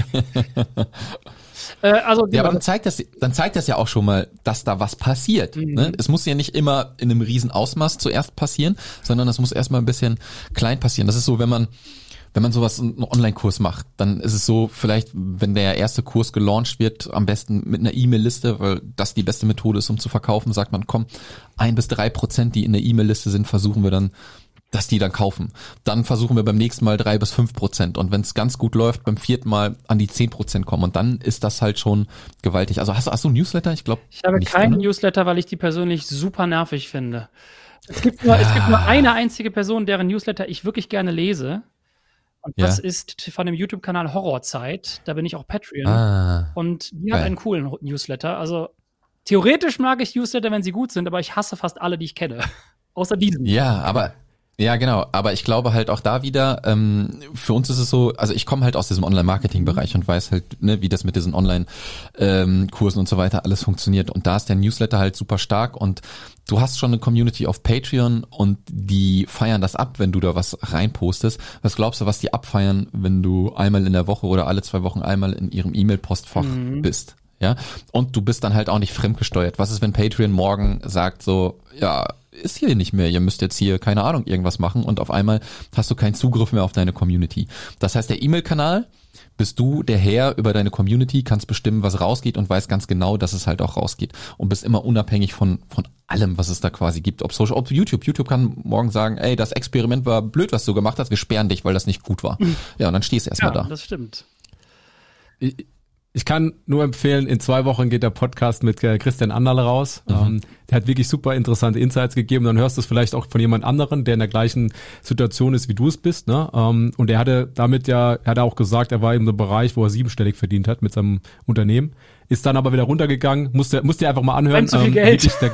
äh, also, ja, aber dann zeigt das, dann zeigt das ja auch schon mal, dass da was passiert. Mhm. Ne? Es muss ja nicht immer in einem riesen Ausmaß zuerst passieren, sondern es muss erstmal ein bisschen klein passieren. Das ist so, wenn man Wenn man sowas, einen Online-Kurs macht, dann ist es so, vielleicht, wenn der erste Kurs gelauncht wird, am besten mit einer E-Mail-Liste, weil das die beste Methode ist, um zu verkaufen, sagt man, komm, ein bis drei Prozent, die in der E-Mail-Liste sind, versuchen wir dann, dass die dann kaufen. Dann versuchen wir beim nächsten Mal drei bis fünf Prozent. Und wenn es ganz gut läuft, beim vierten Mal an die zehn Prozent kommen. Und dann ist das halt schon gewaltig. Also hast du, hast du ein Newsletter? Ich glaube Ich habe nicht, keinen oder? Newsletter, weil ich die persönlich super nervig finde. Es gibt nur, ah. es gibt nur eine einzige Person, deren Newsletter ich wirklich gerne lese. Und das ja. ist von dem YouTube-Kanal Horrorzeit. Da bin ich auch Patreon. Ah, und die geil. Hat einen coolen Newsletter. Also theoretisch mag ich Newsletter, wenn sie gut sind, aber ich hasse fast alle, die ich kenne. Außer diesen. Ja, aber ja, genau. Aber ich glaube halt auch da wieder, ähm, für uns ist es so, also ich komme halt aus diesem Online-Marketing-Bereich und weiß halt, ne, wie das mit diesen Online-Kursen und so weiter alles funktioniert. Und da ist der Newsletter halt super stark und du hast schon eine Community auf Patreon und die feiern das ab, wenn du da was reinpostest. Was glaubst du, was die abfeiern, wenn du einmal in der Woche oder alle zwei Wochen einmal in ihrem E-Mail-Postfach mhm. bist? Ja, und du bist dann halt auch nicht fremdgesteuert. Was ist, wenn Patreon morgen sagt so, ja, ist hier nicht mehr, ihr müsst jetzt hier, keine Ahnung, irgendwas machen und auf einmal hast du keinen Zugriff mehr auf deine Community. Das heißt, der E-Mail-Kanal, bist du der Herr über deine Community, kannst bestimmen, was rausgeht und weißt ganz genau, dass es halt auch rausgeht und bist immer unabhängig von von allem, was es da quasi gibt. Ob Social, ob YouTube. YouTube kann morgen sagen, ey, das Experiment war blöd, was du gemacht hast, wir sperren dich, weil das nicht gut war. Ja, und dann stehst du erstmal ja, da. Das stimmt. Ich, Ich kann nur empfehlen, in zwei Wochen geht der Podcast mit Christian Anderl raus. Mhm. Ähm, der hat wirklich super interessante Insights gegeben. Dann hörst du es vielleicht auch von jemand anderen, der in der gleichen Situation ist, wie du es bist. Ne? Ähm, und er hatte damit ja, er hat auch gesagt, er war in einem Bereich, wo er siebenstellig verdient hat mit seinem Unternehmen. Ist dann aber wieder runtergegangen. Musste, musste einfach mal anhören. Zu viel ähm, Geld. Der,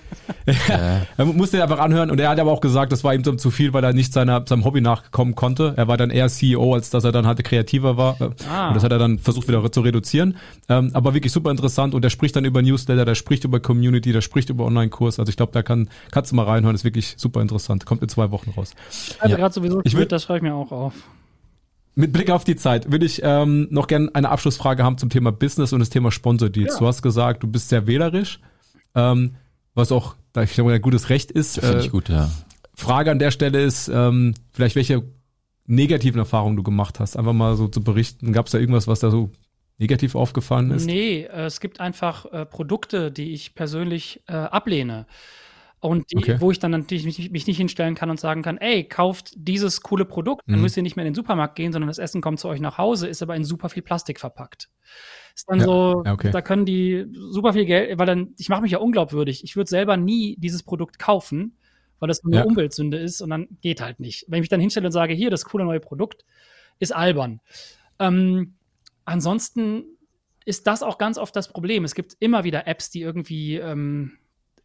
ja. Er musste einfach anhören und er hat aber auch gesagt, das war ihm so zu viel, weil er nicht seiner, seinem Hobby nachkommen konnte. Er war dann eher C E O, als dass er dann halt kreativer war. Ah. Und das hat er dann versucht wieder zu reduzieren. Ähm, aber wirklich super interessant und er spricht dann über Newsletter, der spricht über Community, der spricht über Online-Kurs. Also ich glaube, da kann, kannst du mal reinhören, ist wirklich super interessant. Kommt in zwei Wochen raus. Ich schreibe ja. gerade sowieso, ich will, das schreibe ich mir auch auf. Mit Blick auf die Zeit würde ich ähm, noch gerne eine Abschlussfrage haben zum Thema Business und das Thema Sponsor-Deals. Ja. Du hast gesagt, du bist sehr wählerisch. Ähm, was auch, ich glaube, ein gutes Recht ist. Finde ich gut, ja. Frage an der Stelle ist, ähm, vielleicht welche negativen Erfahrungen du gemacht hast, einfach mal so zu berichten. Gab es da irgendwas, was da so negativ aufgefallen ist? Nee, äh, es gibt einfach äh, Produkte, die ich persönlich äh, ablehne. Und die, okay. wo ich dann natürlich mich, mich nicht hinstellen kann und sagen kann, ey, kauft dieses coole Produkt, dann mhm. müsst ihr nicht mehr in den Supermarkt gehen, sondern das Essen kommt zu euch nach Hause, ist aber in super viel Plastik verpackt. Ist dann ja, so, ja, okay. da können die super viel Geld, weil dann, ich mache mich ja unglaubwürdig. Ich würde selber nie dieses Produkt kaufen, weil das eine ja. Umweltsünde ist und dann geht halt nicht. Wenn ich mich dann hinstelle und sage, hier, das coole neue Produkt, ist albern. Ähm, ansonsten ist das auch ganz oft das Problem. Es gibt immer wieder Apps, die irgendwie ähm,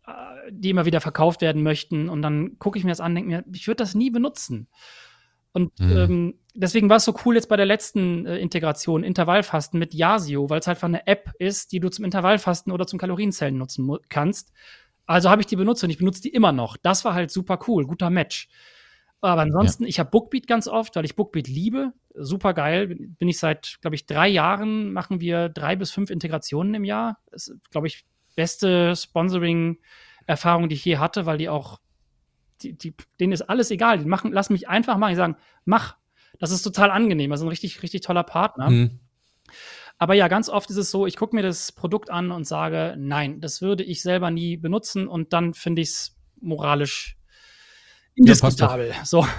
die immer wieder verkauft werden möchten. Und dann gucke ich mir das an und denke mir, ich würde das nie benutzen. Und mhm. ähm, deswegen war es so cool jetzt bei der letzten äh, Integration, Intervallfasten mit Yasio, weil es halt einfach eine App ist, die du zum Intervallfasten oder zum Kalorienzählen nutzen mu- kannst. Also habe ich die benutzt und ich benutze die immer noch. Das war halt super cool, guter Match. Aber ansonsten, ja. ich habe Bookbeat ganz oft, weil ich Bookbeat liebe. Super geil. Bin ich seit, glaube ich, drei Jahren, machen wir drei bis fünf Integrationen im Jahr. Das ist, glaube ich, beste Sponsoring-Erfahrung, die ich je hatte, weil die auch, die, die, denen ist alles egal. Die machen, lassen mich einfach machen. Die sagen, mach. Das ist total angenehm. Also ein richtig, richtig toller Partner. Mhm. Aber ja, ganz oft ist es so, ich gucke mir das Produkt an und sage, nein, das würde ich selber nie benutzen und dann finde ich es moralisch indiskutabel. Ja, so.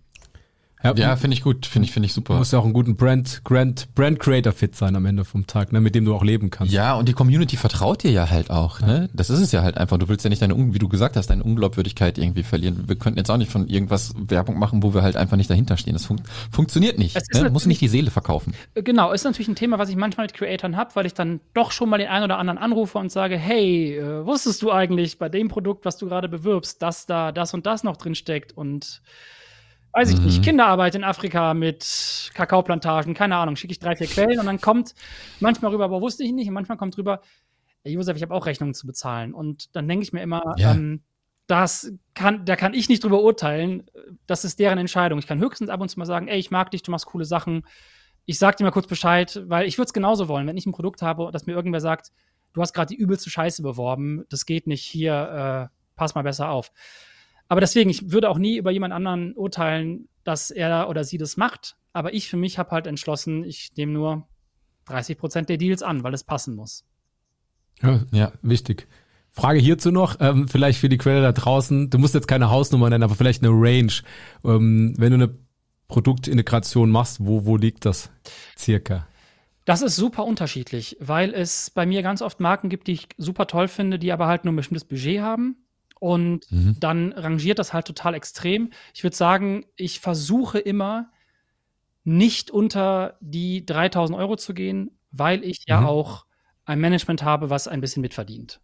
Ja, ja finde ich gut, finde ich, finde ich super. Du musst ja auch einen guten Brand, Brand, Brand Creator Fit sein am Ende vom Tag, ne, mit dem du auch leben kannst. Ja, und die Community vertraut dir ja halt auch, ja. ne? Das ist es ja halt einfach. Du willst ja nicht deine, wie du gesagt hast, deine Unglaubwürdigkeit irgendwie verlieren. Wir könnten jetzt auch nicht von irgendwas Werbung machen, wo wir halt einfach nicht dahinter stehen. Das fun- funktioniert nicht. Ne? Muss nicht die Seele verkaufen. Genau, ist natürlich ein Thema, was ich manchmal mit Creatoren habe, weil ich dann doch schon mal den einen oder anderen anrufe und sage, hey, äh, wusstest du eigentlich bei dem Produkt, was du gerade bewirbst, dass da das und das noch drin steckt und weiß ich mhm. nicht, Kinderarbeit in Afrika mit Kakaoplantagen, keine Ahnung, schicke ich drei, vier Quellen und dann kommt manchmal rüber, aber wusste ich nicht, und manchmal kommt rüber, hey Josef, ich habe auch Rechnungen zu bezahlen. Und dann denke ich mir immer, ja. ähm, das kann, da kann ich nicht drüber urteilen, das ist deren Entscheidung. Ich kann höchstens ab und zu mal sagen, ey, ich mag dich, du machst coole Sachen, ich sag dir mal kurz Bescheid, weil ich würde es genauso wollen, wenn ich ein Produkt habe, dass mir irgendwer sagt, du hast gerade die übelste Scheiße beworben, das geht nicht, hier, äh, pass mal besser auf. Aber deswegen, ich würde auch nie über jemand anderen urteilen, dass er oder sie das macht. Aber ich für mich habe halt entschlossen, ich nehme nur dreißig Prozent der Deals an, weil es passen muss. Ja, ja, wichtig. Frage hierzu noch, ähm, vielleicht für die Quelle da draußen. Du musst jetzt keine Hausnummer nennen, aber vielleicht eine Range. Ähm, wenn du eine Produktintegration machst, wo, wo liegt das circa? Das ist super unterschiedlich, weil es bei mir ganz oft Marken gibt, die ich super toll finde, die aber halt nur ein bestimmtes Budget haben. Und mhm. dann rangiert das halt total extrem. Ich würde sagen, ich versuche immer nicht unter die dreitausend Euro zu gehen, weil ich ja mhm. auch ein Management habe, was ein bisschen mitverdient.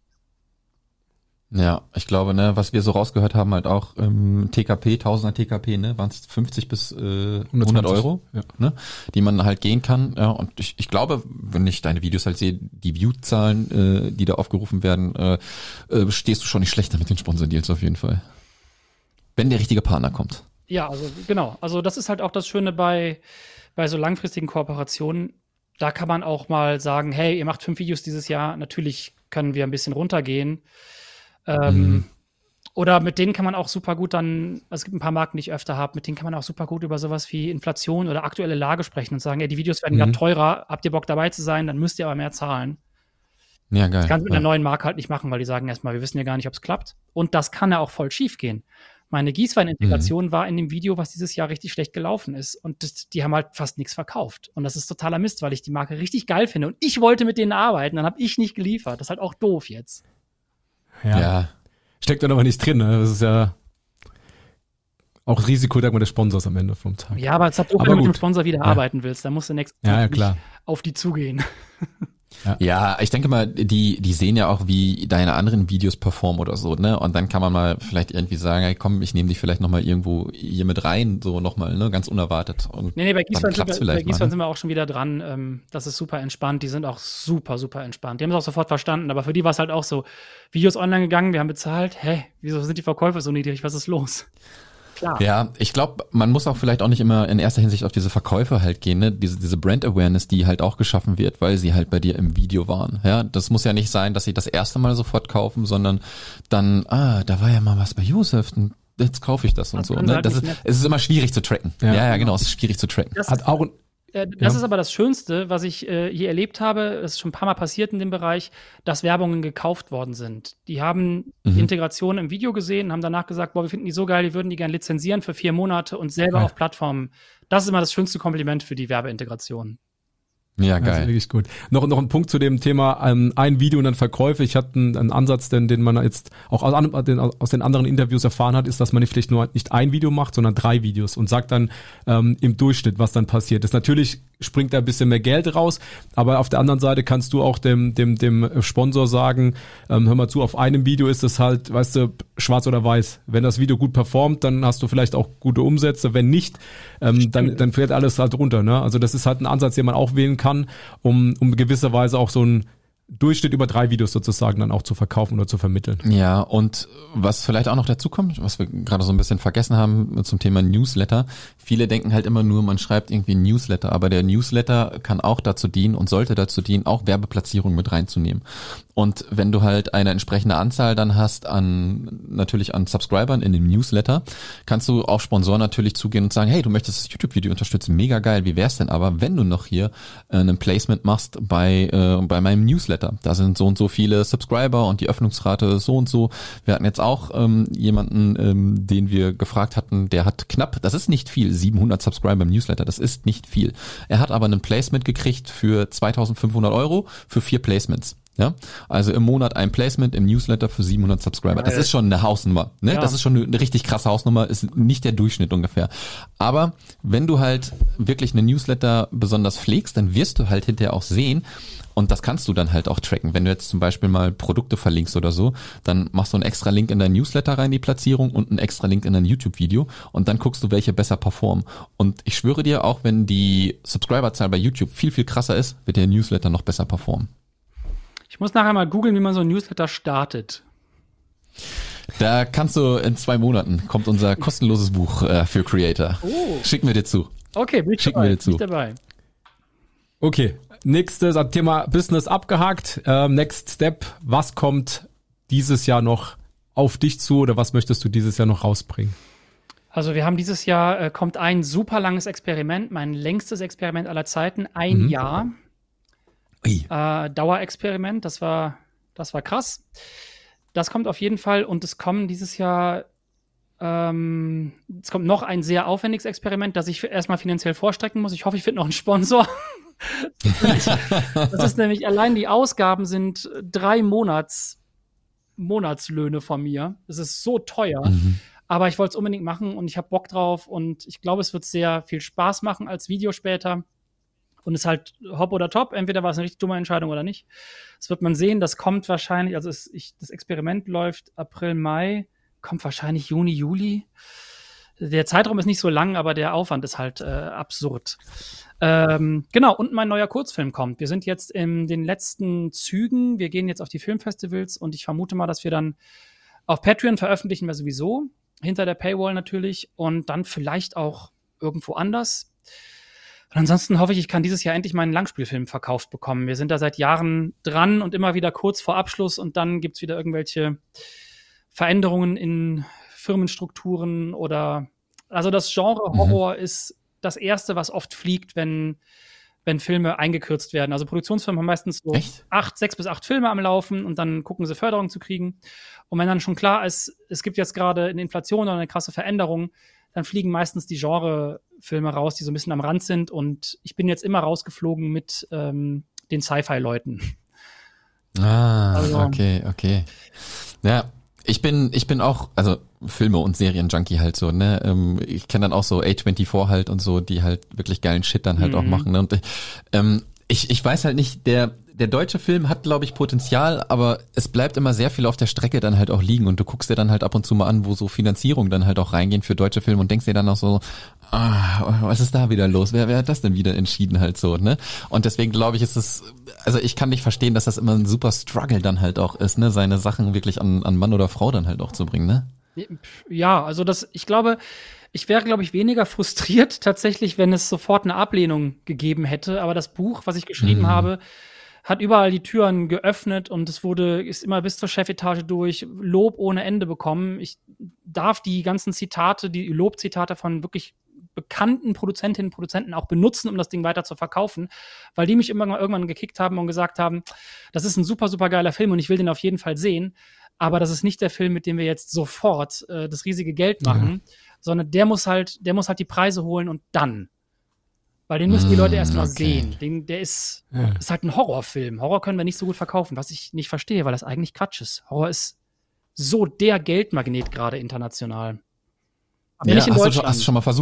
Ja, ich glaube, ne, was wir so rausgehört haben, halt auch ähm, T K P, Tausender T K P, ne, waren es fünfzig bis äh, hundert Euro, ja. ne, die man halt gehen kann. Ja, und ich, ich glaube, wenn ich deine Videos halt sehe, die View-Zahlen, äh, die da aufgerufen werden, äh, äh, stehst du schon nicht schlechter mit den Sponsor-Deals auf jeden Fall. Wenn der richtige Partner kommt. Ja, also genau. Also das ist halt auch das Schöne bei bei so langfristigen Kooperationen. Da kann man auch mal sagen, hey, ihr macht fünf Videos dieses Jahr, natürlich können wir ein bisschen runtergehen. Ähm, mhm. Oder mit denen kann man auch super gut dann, also es gibt ein paar Marken, die ich öfter habe, mit denen kann man auch super gut über sowas wie Inflation oder aktuelle Lage sprechen und sagen, ey, die Videos werden mhm. gerade teurer, habt ihr Bock dabei zu sein, dann müsst ihr aber mehr zahlen. Ja, geil. Das kannst du mit ja. einer neuen Marke halt nicht machen, weil die sagen erstmal, wir wissen ja gar nicht, ob es klappt. Und das kann ja auch voll schief gehen. Meine Gießwein-Integration mhm. war in dem Video, was dieses Jahr richtig schlecht gelaufen ist. Und das, die haben halt fast nichts verkauft. Und das ist totaler Mist, weil ich die Marke richtig geil finde. Und ich wollte mit denen arbeiten, dann habe ich nicht geliefert. Das ist halt auch doof jetzt. Ja. ja. Steckt dann aber nicht drin, ne? Das ist ja auch Risiko, sag mal, des Sponsors am Ende vom Tag. Ja, aber es hat auch, wenn du mit dem Sponsor wieder ja. arbeiten willst, dann musst du nächsten ja, Tag ja, nicht auf die zugehen. Ja. ja, ich denke mal, die die sehen ja auch, wie deine anderen Videos performen oder so, ne? Und dann kann man mal vielleicht irgendwie sagen, hey, komm, ich nehme dich vielleicht nochmal irgendwo hier mit rein, so nochmal, ne? Ganz unerwartet. Und nee, nee, bei Gießwein sind, wir, bei Gießwein ne? sind wir auch schon wieder dran. Ähm, das ist super entspannt. Die sind auch super, super entspannt. Die haben es auch sofort verstanden, aber für die war es halt auch so, Videos online gegangen, wir haben bezahlt, hä, wieso sind die Verkäufe so niedrig? Was ist los? Klar. Ja, ich glaube, man muss auch vielleicht auch nicht immer in erster Hinsicht auf diese Verkäufe halt gehen, ne? Diese, diese Brand Awareness, die halt auch geschaffen wird, weil sie halt bei dir im Video waren. Ja, das muss ja nicht sein, dass sie das erste Mal sofort kaufen, sondern dann, ah, da war ja mal was bei Josef, und jetzt kaufe ich das und das so. Ne? Das ist, es ist immer schwierig zu tracken. Ja, ja, ja genau, es ist schwierig zu tracken. Das Hat auch Äh, das ja. ist aber das Schönste, was ich äh, hier erlebt habe. Das ist schon ein paar Mal passiert in dem Bereich, dass Werbungen gekauft worden sind. Die haben mhm. die Integration im Video gesehen, haben danach gesagt, boah, wir finden die so geil, die würden die gerne lizenzieren für vier Monate und selber ja. auf Plattformen. Das ist immer das schönste Kompliment für die Werbeintegration. Ja, geil. Das ist wirklich gut. Noch, noch ein Punkt zu dem Thema, ähm, ein Video und dann Verkäufe. Ich hatte einen, einen Ansatz, den, den man jetzt auch aus, an, den, aus den anderen Interviews erfahren hat, ist, dass man nicht vielleicht nur nicht ein Video macht, sondern drei Videos und sagt dann ähm, im Durchschnitt, was dann passiert. Das ist natürlich springt da ein bisschen mehr Geld raus, aber auf der anderen Seite kannst du auch dem dem dem Sponsor sagen, ähm, hör mal zu, auf einem Video ist das halt, weißt du, schwarz oder weiß. Wenn das Video gut performt, dann hast du vielleicht auch gute Umsätze, wenn nicht, ähm, dann dann fällt alles halt runter, ne? Also das ist halt ein Ansatz, den man auch wählen kann, um um gewisserweise auch so ein Durchschnitt über drei Videos sozusagen dann auch zu verkaufen oder zu vermitteln. Ja, und was vielleicht auch noch dazu kommt, was wir gerade so ein bisschen vergessen haben zum Thema Newsletter. Viele denken halt immer nur, man schreibt irgendwie ein Newsletter, aber der Newsletter kann auch dazu dienen und sollte dazu dienen, auch Werbeplatzierung mit reinzunehmen. Und wenn du halt eine entsprechende Anzahl dann hast an, natürlich an Subscribern in dem Newsletter, kannst du auf Sponsoren natürlich zugehen und sagen, hey, du möchtest das YouTube-Video unterstützen, mega geil, wie wär's denn aber, wenn du noch hier äh, ein Placement machst bei, äh, bei meinem Newsletter? Da sind so und so viele Subscriber und die Öffnungsrate so und so. Wir hatten jetzt auch ähm, jemanden, ähm, den wir gefragt hatten, der hat knapp, das ist nicht viel, siebenhundert Subscriber im Newsletter, das ist nicht viel. Er hat aber ein Placement gekriegt für zweitausendfünfhundert Euro für vier Placements. Ja, also im Monat ein Placement im Newsletter für siebenhundert Subscriber. Das ist schon eine Hausnummer, ne? Ja. Das ist schon eine richtig krasse Hausnummer, ist nicht der Durchschnitt ungefähr. Aber wenn du halt wirklich eine Newsletter besonders pflegst, dann wirst du halt hinterher auch sehen, und das kannst du dann halt auch tracken. Wenn du jetzt zum Beispiel mal Produkte verlinkst oder so, dann machst du einen extra Link in dein Newsletter rein, die Platzierung, und einen extra Link in dein YouTube-Video, und dann guckst du, welche besser performen. Und ich schwöre dir, auch wenn die Subscriberzahl bei YouTube viel, viel krasser ist, wird der Newsletter noch besser performen. Ich muss nachher mal googeln, wie man so ein Newsletter startet. Da kannst du in zwei Monaten, kommt unser kostenloses Buch äh, für Creator. Oh. Schicken wir dir zu. Okay, bin ich Schicken dabei. wir dir zu. Bin ich dabei. Okay, nächstes Thema Business abgehakt. Ähm, next Step, was kommt dieses Jahr noch auf dich zu oder was möchtest du dieses Jahr noch rausbringen? Also wir haben dieses Jahr, äh, kommt ein super langes Experiment, mein längstes Experiment aller Zeiten, ein Mhm. Jahr. Äh, Dauerexperiment, das war, das war krass. Das kommt auf jeden Fall, und es kommen dieses Jahr, ähm, es kommt noch ein sehr aufwendiges Experiment, das ich erstmal finanziell vorstrecken muss. Ich hoffe, ich finde noch einen Sponsor. Das ist nämlich, allein die Ausgaben sind drei Monats, Monatslöhne von mir. Das ist so teuer. Mhm. Aber ich wollte es unbedingt machen und ich habe Bock drauf und ich glaube, es wird sehr viel Spaß machen als Video später. Und ist halt hopp oder top. Entweder war es eine richtig dumme Entscheidung oder nicht. Das wird man sehen. Das kommt wahrscheinlich, also es, ich, das Experiment läuft April, Mai, kommt wahrscheinlich Juni, Juli. Der Zeitraum ist nicht so lang, aber der Aufwand ist halt äh, absurd. Ähm, genau, und mein neuer Kurzfilm kommt. Wir sind jetzt in den letzten Zügen. Wir gehen jetzt auf die Filmfestivals und ich vermute mal, dass wir dann auf Patreon veröffentlichen wir sowieso. Hinter der Paywall natürlich. Und dann vielleicht auch irgendwo anders. Und ansonsten hoffe ich, ich kann dieses Jahr endlich meinen Langspielfilm verkauft bekommen. Wir sind da seit Jahren dran und immer wieder kurz vor Abschluss und dann gibt's wieder irgendwelche Veränderungen in Firmenstrukturen oder, also das Genre Horror mhm. ist das erste, was oft fliegt, wenn, wenn Filme eingekürzt werden. Also Produktionsfirmen haben meistens so Echt? acht, sechs bis acht Filme am Laufen und dann gucken sie Förderung zu kriegen. Und wenn dann schon klar ist, es gibt jetzt gerade eine Inflation oder eine krasse Veränderung, dann fliegen meistens die Genrefilme raus, die so ein bisschen am Rand sind. Und ich bin jetzt immer rausgeflogen mit ähm, den Sci-Fi-Leuten. Ah, also, okay, okay. Ja, ich bin, ich bin auch, also Filme und Serien-Junkie halt so, ne? Ähm, ich kenne dann auch so A vierundzwanzig halt und so, die halt wirklich geilen Shit dann halt mhm. auch machen. Ne? Und ähm, ich, ich weiß halt nicht, der der deutsche Film hat, glaube ich, Potenzial, aber es bleibt immer sehr viel auf der Strecke dann halt auch liegen und du guckst dir dann halt ab und zu mal an, wo so Finanzierung dann halt auch reingehen für deutsche Filme und denkst dir dann auch so, ah, was ist da wieder los? Wer, wer hat das denn wieder entschieden halt so, ne? Und deswegen glaube ich, ist es, also ich kann nicht verstehen, dass das immer ein super Struggle dann halt auch ist, ne? Seine Sachen wirklich an, an Mann oder Frau dann halt auch zu bringen, ne? Ja, also das, ich glaube, ich wäre, glaube ich, weniger frustriert tatsächlich, wenn es sofort eine Ablehnung gegeben hätte. Aber das Buch, was ich geschrieben mhm. habe, hat überall die Türen geöffnet und es wurde, ist immer bis zur Chefetage durch Lob ohne Ende bekommen. Ich darf die ganzen Zitate, die Lobzitate von wirklich bekannten Produzentinnen und Produzenten auch benutzen, um das Ding weiter zu verkaufen, weil die mich immer irgendwann gekickt haben und gesagt haben, das ist ein super, super geiler Film und ich will den auf jeden Fall sehen, aber das ist nicht der Film, mit dem wir jetzt sofort äh, das riesige Geld machen, ja. sondern der muss halt, der muss halt die Preise holen und dann. Weil den müssen die Leute erst mal okay. sehen. Den, der ist, ja. ist halt ein Horrorfilm. Horror können wir nicht so gut verkaufen, was ich nicht verstehe, weil das eigentlich Quatsch ist. Horror ist so der Geldmagnet gerade international. Aber ja, nicht in hast, Deutschland. Du schon, hast du schon mal versucht,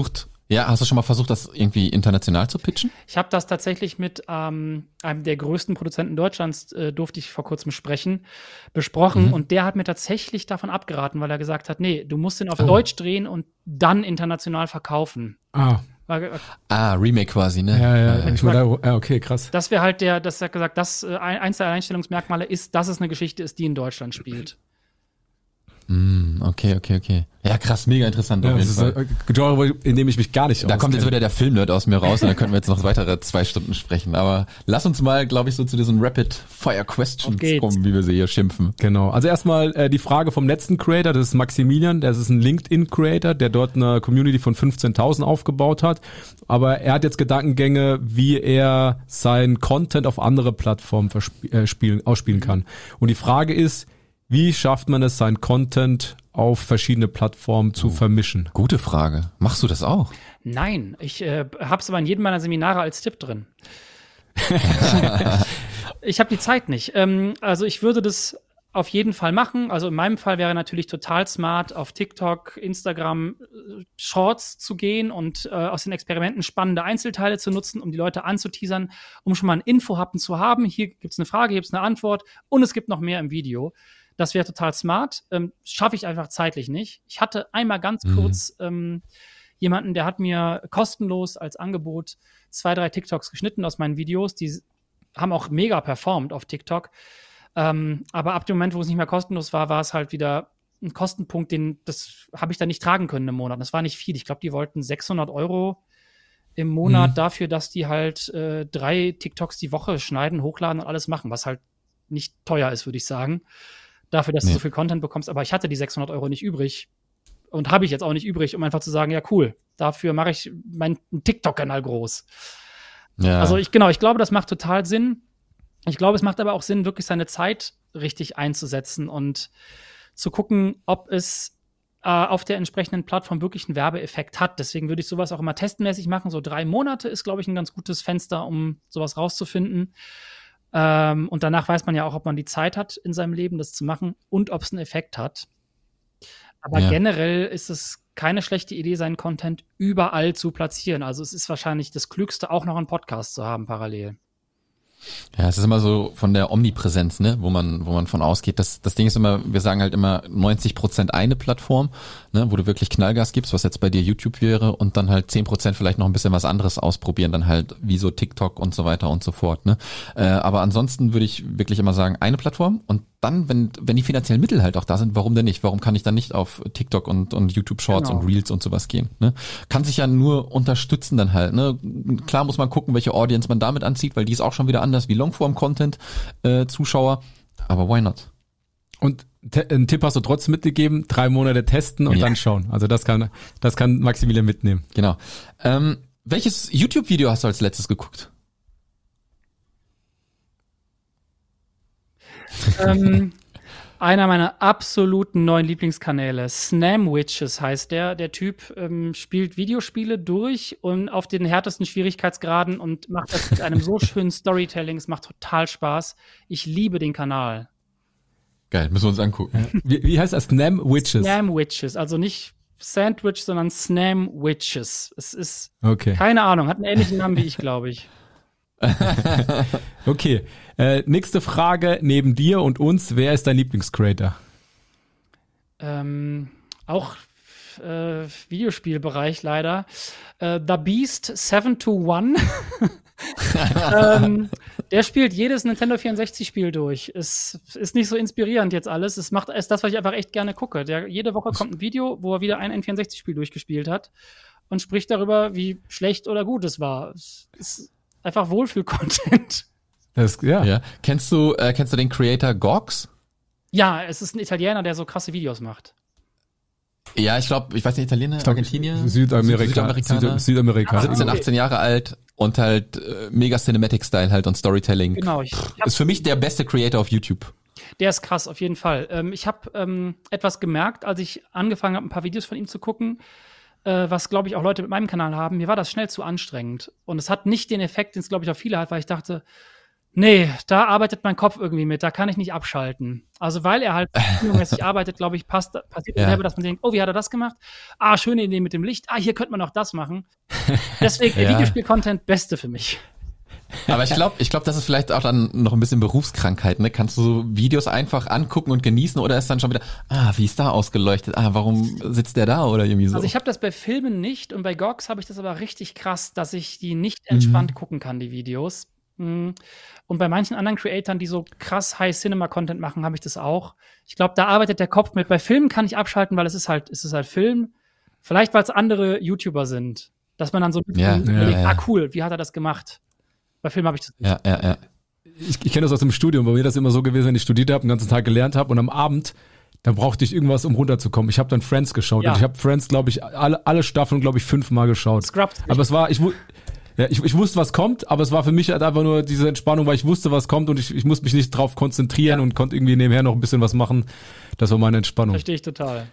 Ja, hast du schon mal versucht, das irgendwie international zu pitchen? Ich habe das tatsächlich mit ähm, einem der größten Produzenten Deutschlands, äh, durfte ich vor kurzem sprechen, besprochen. Mhm. Und der hat mir tatsächlich davon abgeraten, weil er gesagt hat, nee, du musst den auf oh. Deutsch drehen und dann international verkaufen. Ah. Ah, Remake quasi, ne? Ja, ja, ja. Ich meine, ja, okay, krass. Das wäre halt der, das hat gesagt, das äh, eins der Alleinstellungsmerkmale ist, dass es eine Geschichte ist, die in Deutschland spielt. Mm, okay, okay, okay. Ja, krass, mega interessant ja, auf jeden Fall. Das ist ein Genre, in dem ich mich gar nicht Da auskenne. Kommt jetzt wieder der Filmnerd aus mir raus und dann könnten wir jetzt noch weitere zwei Stunden sprechen. Aber lass uns mal, glaube ich, so zu diesen Rapid-Fire-Questions kommen, wie wir sie hier schimpfen. Genau. Also erstmal äh, die Frage vom letzten Creator, das ist Maximilian, das ist ein LinkedIn-Creator, der dort eine Community von fünfzehntausend aufgebaut hat. Aber er hat jetzt Gedankengänge, wie er seinen Content auf andere Plattformen verspiel, äh, spielen, ausspielen kann. Und die Frage ist, wie schafft man es, seinen Content auf verschiedene Plattformen zu oh, vermischen? Gute Frage. Machst du das auch? Nein, ich äh, habe es aber in jedem meiner Seminare als Tipp drin. Ich habe die Zeit nicht. Ähm, also ich würde das auf jeden Fall machen. Also in meinem Fall wäre natürlich total smart, auf TikTok, Instagram Shorts zu gehen und äh, aus den Experimenten spannende Einzelteile zu nutzen, um die Leute anzuteasern, um schon mal ein Infohappen zu haben. Hier gibt es eine Frage, hier gibt es eine Antwort und es gibt noch mehr im Video. Das wäre total smart. Ähm, schaffe ich einfach zeitlich nicht. Ich hatte einmal ganz mhm. kurz ähm, jemanden, der hat mir kostenlos als Angebot zwei, drei TikToks geschnitten aus meinen Videos. Die haben auch mega performt auf TikTok. Ähm, aber ab dem Moment, wo es nicht mehr kostenlos war, war es halt wieder ein Kostenpunkt, den das habe ich dann nicht tragen können im Monat. Das war nicht viel. Ich glaube, die wollten sechshundert Euro im Monat mhm. dafür, dass die halt äh, drei TikToks die Woche schneiden, hochladen und alles machen, was halt nicht teuer ist, würde ich sagen. Dafür, dass nee. du so viel Content bekommst. Aber ich hatte die sechshundert Euro nicht übrig und habe ich jetzt auch nicht übrig, um einfach zu sagen, ja cool, dafür mache ich meinen TikTok-Kanal groß. Ja. Also ich genau, ich glaube, das macht total Sinn. Ich glaube, es macht aber auch Sinn, wirklich seine Zeit richtig einzusetzen und zu gucken, ob es äh, auf der entsprechenden Plattform wirklich einen Werbeeffekt hat. Deswegen würde ich sowas auch immer testmäßig machen. So drei Monate ist, glaube ich, ein ganz gutes Fenster, um sowas rauszufinden. Ähm, und danach weiß man ja auch, ob man die Zeit hat in seinem Leben, das zu machen und ob es einen Effekt hat. Aber ja. generell ist es keine schlechte Idee, seinen Content überall zu platzieren. Also es ist wahrscheinlich das Klügste, auch noch einen Podcast zu haben parallel. Ja, es ist immer so von der Omnipräsenz, ne, wo man, wo man von ausgeht. Das, das Ding ist immer, wir sagen halt immer neunzig Prozent eine Plattform, ne, wo du wirklich Knallgas gibst, was jetzt bei dir YouTube wäre, und dann halt zehn Prozent vielleicht noch ein bisschen was anderes ausprobieren, dann halt wie so TikTok und so weiter und so fort, ne. Äh, aber ansonsten würde ich wirklich immer sagen, eine Plattform, und dann, wenn, wenn die finanziellen Mittel halt auch da sind, warum denn nicht? Warum kann ich dann nicht auf TikTok und, und YouTube Shorts genau. und Reels und sowas gehen, ne? Kann sich ja nur unterstützen dann halt, ne? Klar muss man gucken, welche Audience man damit anzieht, weil die ist auch schon wieder anders wie Longform-Content, äh, Zuschauer, aber why not? Und te- einen Tipp hast du trotzdem mitgegeben, drei Monate testen und ja. dann schauen. Also das kann, das kann Maximilian mitnehmen. Genau. Ähm, welches YouTube-Video hast du als letztes geguckt? ähm, einer meiner absoluten neuen Lieblingskanäle, Snamwitches heißt der. Der Typ ähm, spielt Videospiele durch und auf den härtesten Schwierigkeitsgraden und macht das mit einem so schönen Storytelling. Es macht total Spaß. Ich liebe den Kanal. Geil, müssen wir uns angucken. Ja. Wie, wie heißt das? Snamwitches? Snamwitches, also nicht Sandwich, sondern Snamwitches. Es ist, okay. keine Ahnung, hat einen ähnlichen Namen wie ich, glaube ich. Okay, äh, nächste Frage neben dir und uns, wer ist dein Lieblingscreator? Ähm, auch äh, Videospielbereich leider. Äh, The Beast seven two one. ähm, der spielt jedes Nintendo vierundsechzig Spiel durch. Es ist nicht so inspirierend jetzt alles. Es macht ist das, was ich einfach echt gerne gucke. Der, jede Woche kommt ein Video, wo er wieder ein N vierundsechzig Spiel durchgespielt hat und spricht darüber, wie schlecht oder gut es war. Es ist einfach Wohlfühl-Content. Das, ja. ja. Kennst du, äh, kennst du den Creator Gox? Ja, es ist ein Italiener, der so krasse Videos macht. Ja, ich glaube, ich weiß nicht, Italiener, Argentinier? Südamerika. Südamerikaner. Südamerika. siebzehn, achtzehn Jahre alt und halt äh, mega Cinematic-Style halt und Storytelling. Genau. Ich, Pff, ist für mich der beste Creator auf YouTube. Der ist krass, auf jeden Fall. Ähm, ich habe ähm, etwas gemerkt, als ich angefangen habe, ein paar Videos von ihm zu gucken, äh, was, glaube ich, auch Leute mit meinem Kanal haben. Mir war das schnell zu anstrengend. Und es hat nicht den Effekt, den es, glaube ich, auch viele hat, weil ich dachte, Nee, da arbeitet mein Kopf irgendwie mit, da kann ich nicht abschalten. Also weil er halt mäßig arbeitet, glaube ich, passt, passiert Ja. selber, dass man denkt, oh, wie hat er das gemacht? Ah, schöne Idee mit dem Licht. Ah, hier könnte man auch das machen. Deswegen Ja. Videospiel-Content, beste für mich. Aber ich glaube, ich glaube, das ist vielleicht auch dann noch ein bisschen Berufskrankheit, ne? Kannst du so Videos einfach angucken und genießen oder ist dann schon wieder, ah, wie ist da ausgeleuchtet? Ah, warum sitzt der da oder irgendwie so? Also ich habe das bei Filmen nicht und bei G O Gs habe ich das aber richtig krass, dass ich die nicht entspannt Mhm. gucken kann, die Videos. Mm. Und bei manchen anderen Creatoren, die so krass High-Cinema-Content machen, habe ich das auch. Ich glaube, da arbeitet der Kopf mit. Bei Filmen kann ich abschalten, weil es ist halt, es ist halt Film. Vielleicht, weil es andere YouTuber sind. Dass man dann so ein bisschen Ja, überlegt, ja, ja. ah cool, wie hat er das gemacht? Bei Filmen habe ich das nicht. Ja, ja, ja. Ich, ich kenne das aus dem Studium, bei mir das immer so gewesen, wenn ich studiert habe, den ganzen Tag gelernt habe und am Abend, dann brauchte ich irgendwas, um runterzukommen. Ich habe dann Friends geschaut Ja. und ich habe Friends, glaube ich, alle, alle Staffeln, glaube ich, fünfmal geschaut. Scrubs. Aber es war, ich, wu- ja, ich, ich wusste, was kommt, aber es war für mich halt einfach nur diese Entspannung, weil ich wusste, was kommt und ich, ich musste mich nicht drauf konzentrieren Ja. und konnte irgendwie nebenher noch ein bisschen was machen. Das war meine Entspannung. Verstehe ich total.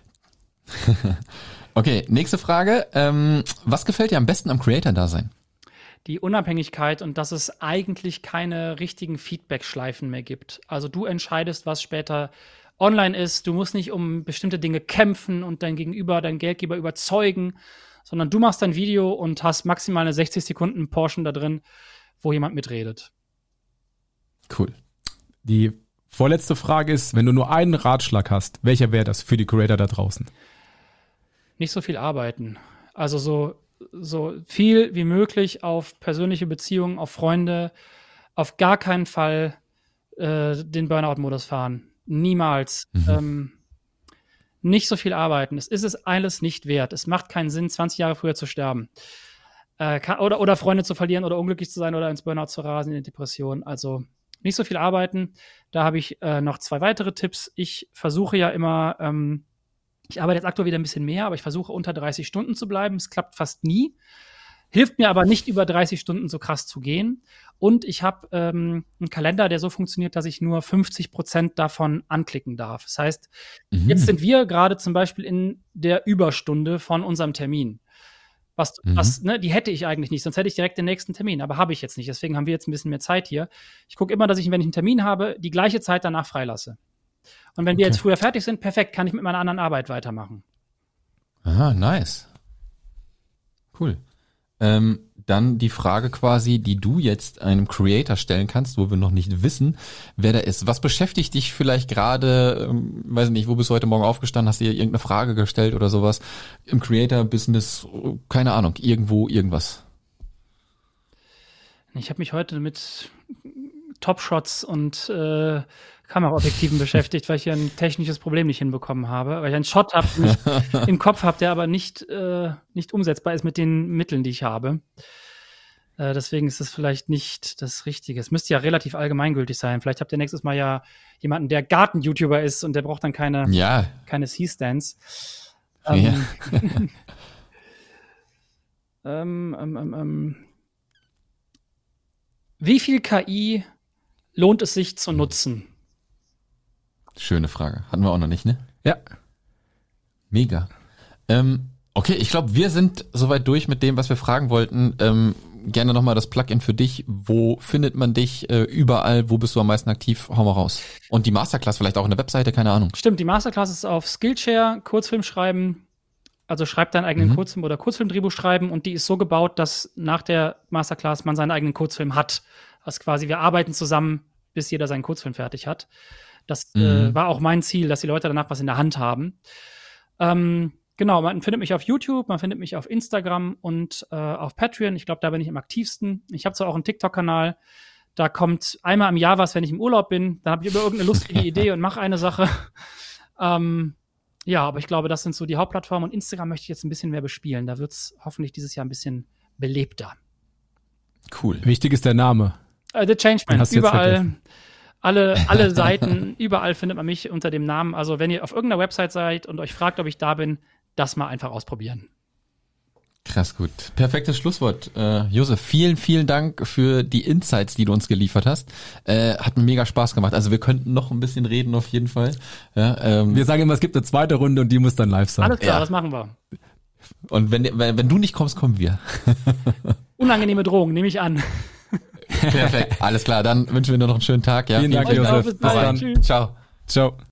Okay, nächste Frage. Ähm, was gefällt dir am besten am Creator-Dasein? Die Unabhängigkeit und dass es eigentlich keine richtigen Feedback-Schleifen mehr gibt. Also du entscheidest, was später online ist. Du musst nicht um bestimmte Dinge kämpfen und dein Gegenüber, dein Geldgeber überzeugen, sondern du machst dein Video und hast maximal eine sechzig Sekunden Portion da drin, wo jemand mitredet. Cool. Die vorletzte Frage ist, wenn du nur einen Ratschlag hast, welcher wäre das für die Creator da draußen? Nicht so viel arbeiten. Also so, so viel wie möglich auf persönliche Beziehungen, auf Freunde, auf gar keinen Fall äh, den Burnout-Modus fahren. Niemals. Mhm. Ähm, nicht so viel arbeiten. Es ist es alles nicht wert. Es macht keinen Sinn, zwanzig Jahre früher zu sterben. Äh, kann, oder, oder Freunde zu verlieren oder unglücklich zu sein oder ins Burnout zu rasen, in die Depression. Also nicht so viel arbeiten. Da habe ich äh, noch zwei weitere Tipps. Ich versuche ja immer, ähm, ich arbeite jetzt aktuell wieder ein bisschen mehr, aber ich versuche unter dreißig Stunden zu bleiben. Es klappt fast nie. Hilft mir aber nicht, über dreißig Stunden so krass zu gehen. Und ich habe ähm, einen Kalender, der so funktioniert, dass ich nur fünfzig Prozent davon anklicken darf. Das heißt, Mhm. jetzt sind wir gerade zum Beispiel in der Überstunde von unserem Termin. Was, Mhm. was, ne, die hätte ich eigentlich nicht, sonst hätte ich direkt den nächsten Termin, aber habe ich jetzt nicht. Deswegen haben wir jetzt ein bisschen mehr Zeit hier. Ich gucke immer, dass ich, wenn ich einen Termin habe, die gleiche Zeit danach freilasse. Und wenn wir Okay. jetzt früher fertig sind, perfekt, kann ich mit meiner anderen Arbeit weitermachen. Ah, nice. Cool. Ähm, dann die Frage quasi, die du jetzt einem Creator stellen kannst, wo wir noch nicht wissen, wer der ist. Was beschäftigt dich vielleicht gerade, ähm, weiß nicht, wo bist du heute Morgen aufgestanden, hast dir irgendeine Frage gestellt oder sowas im Creator-Business, keine Ahnung, irgendwo, irgendwas. Ich habe mich heute mit Top-Shots und äh, Kameraobjektiven beschäftigt, weil ich hier ein technisches Problem nicht hinbekommen habe. Weil ich einen Shot habe, den ich im Kopf habe, der aber nicht, äh, nicht umsetzbar ist mit den Mitteln, die ich habe. Äh, deswegen ist das vielleicht nicht das Richtige. Es müsste ja relativ allgemeingültig sein. Vielleicht habt ihr nächstes Mal ja jemanden, der Garten-YouTuber ist und der braucht dann keine, Ja, keine C-Stands. Ja. Ähm, ähm, ähm, ähm, ähm. Wie viel K I lohnt es sich zu nutzen? schöne Frage. Hatten wir auch noch nicht, ne? Ja. Mega. Ähm, okay, ich glaube, wir sind soweit durch mit dem, was wir fragen wollten. Ähm, gerne nochmal das Plugin für dich. Wo findet man dich äh, überall? Wo bist du am meisten aktiv? Hau mal raus. Und die Masterclass vielleicht auch eine Webseite, keine Ahnung. Stimmt, die Masterclass ist auf Skillshare, Kurzfilm schreiben. Also schreib deinen eigenen Mhm. Kurzfilm oder Kurzfilmdrehbuch schreiben und die ist so gebaut, dass nach der Masterclass man seinen eigenen Kurzfilm hat. Also quasi, wir arbeiten zusammen, bis jeder seinen Kurzfilm fertig hat. Das Mhm. äh, war auch mein Ziel, dass die Leute danach was in der Hand haben. Ähm, genau, man findet mich auf YouTube, man findet mich auf Instagram und äh, auf Patreon. Ich glaube, da bin ich am aktivsten. Ich habe zwar auch einen TikTok-Kanal, da kommt einmal im Jahr was, wenn ich im Urlaub bin. Dann habe ich über irgendeine lustige Idee und mache eine Sache. ähm, ja, aber ich glaube, das sind so die Hauptplattformen und Instagram möchte ich jetzt ein bisschen mehr bespielen. Da wird es hoffentlich dieses Jahr ein bisschen belebter. Cool. Wichtig ist der Name. Äh, The Changeman, Den hast du jetzt überall, vergessen. alle, alle Seiten, überall findet man mich unter dem Namen. Also wenn ihr auf irgendeiner Website seid und euch fragt, ob ich da bin, das mal einfach ausprobieren. Krass gut. Perfektes Schlusswort. Äh, Josef, vielen, vielen Dank für die Insights, die du uns geliefert hast. Äh, hat mir mega Spaß gemacht. Also wir könnten noch ein bisschen reden auf jeden Fall. Ja, ähm, Wir sagen immer, es gibt eine zweite Runde und die muss dann live sein. Alles klar, Ja. das machen wir. und wenn, wenn, wenn du nicht kommst, kommen wir. Unangenehme Drohung, nehme ich an. Perfekt, alles klar. Dann wünschen wir nur noch einen schönen Tag. Ja, Vielen Dank, Euch auch, Josef. bis Bis bald. dann. Tschüss. Ciao. Ciao.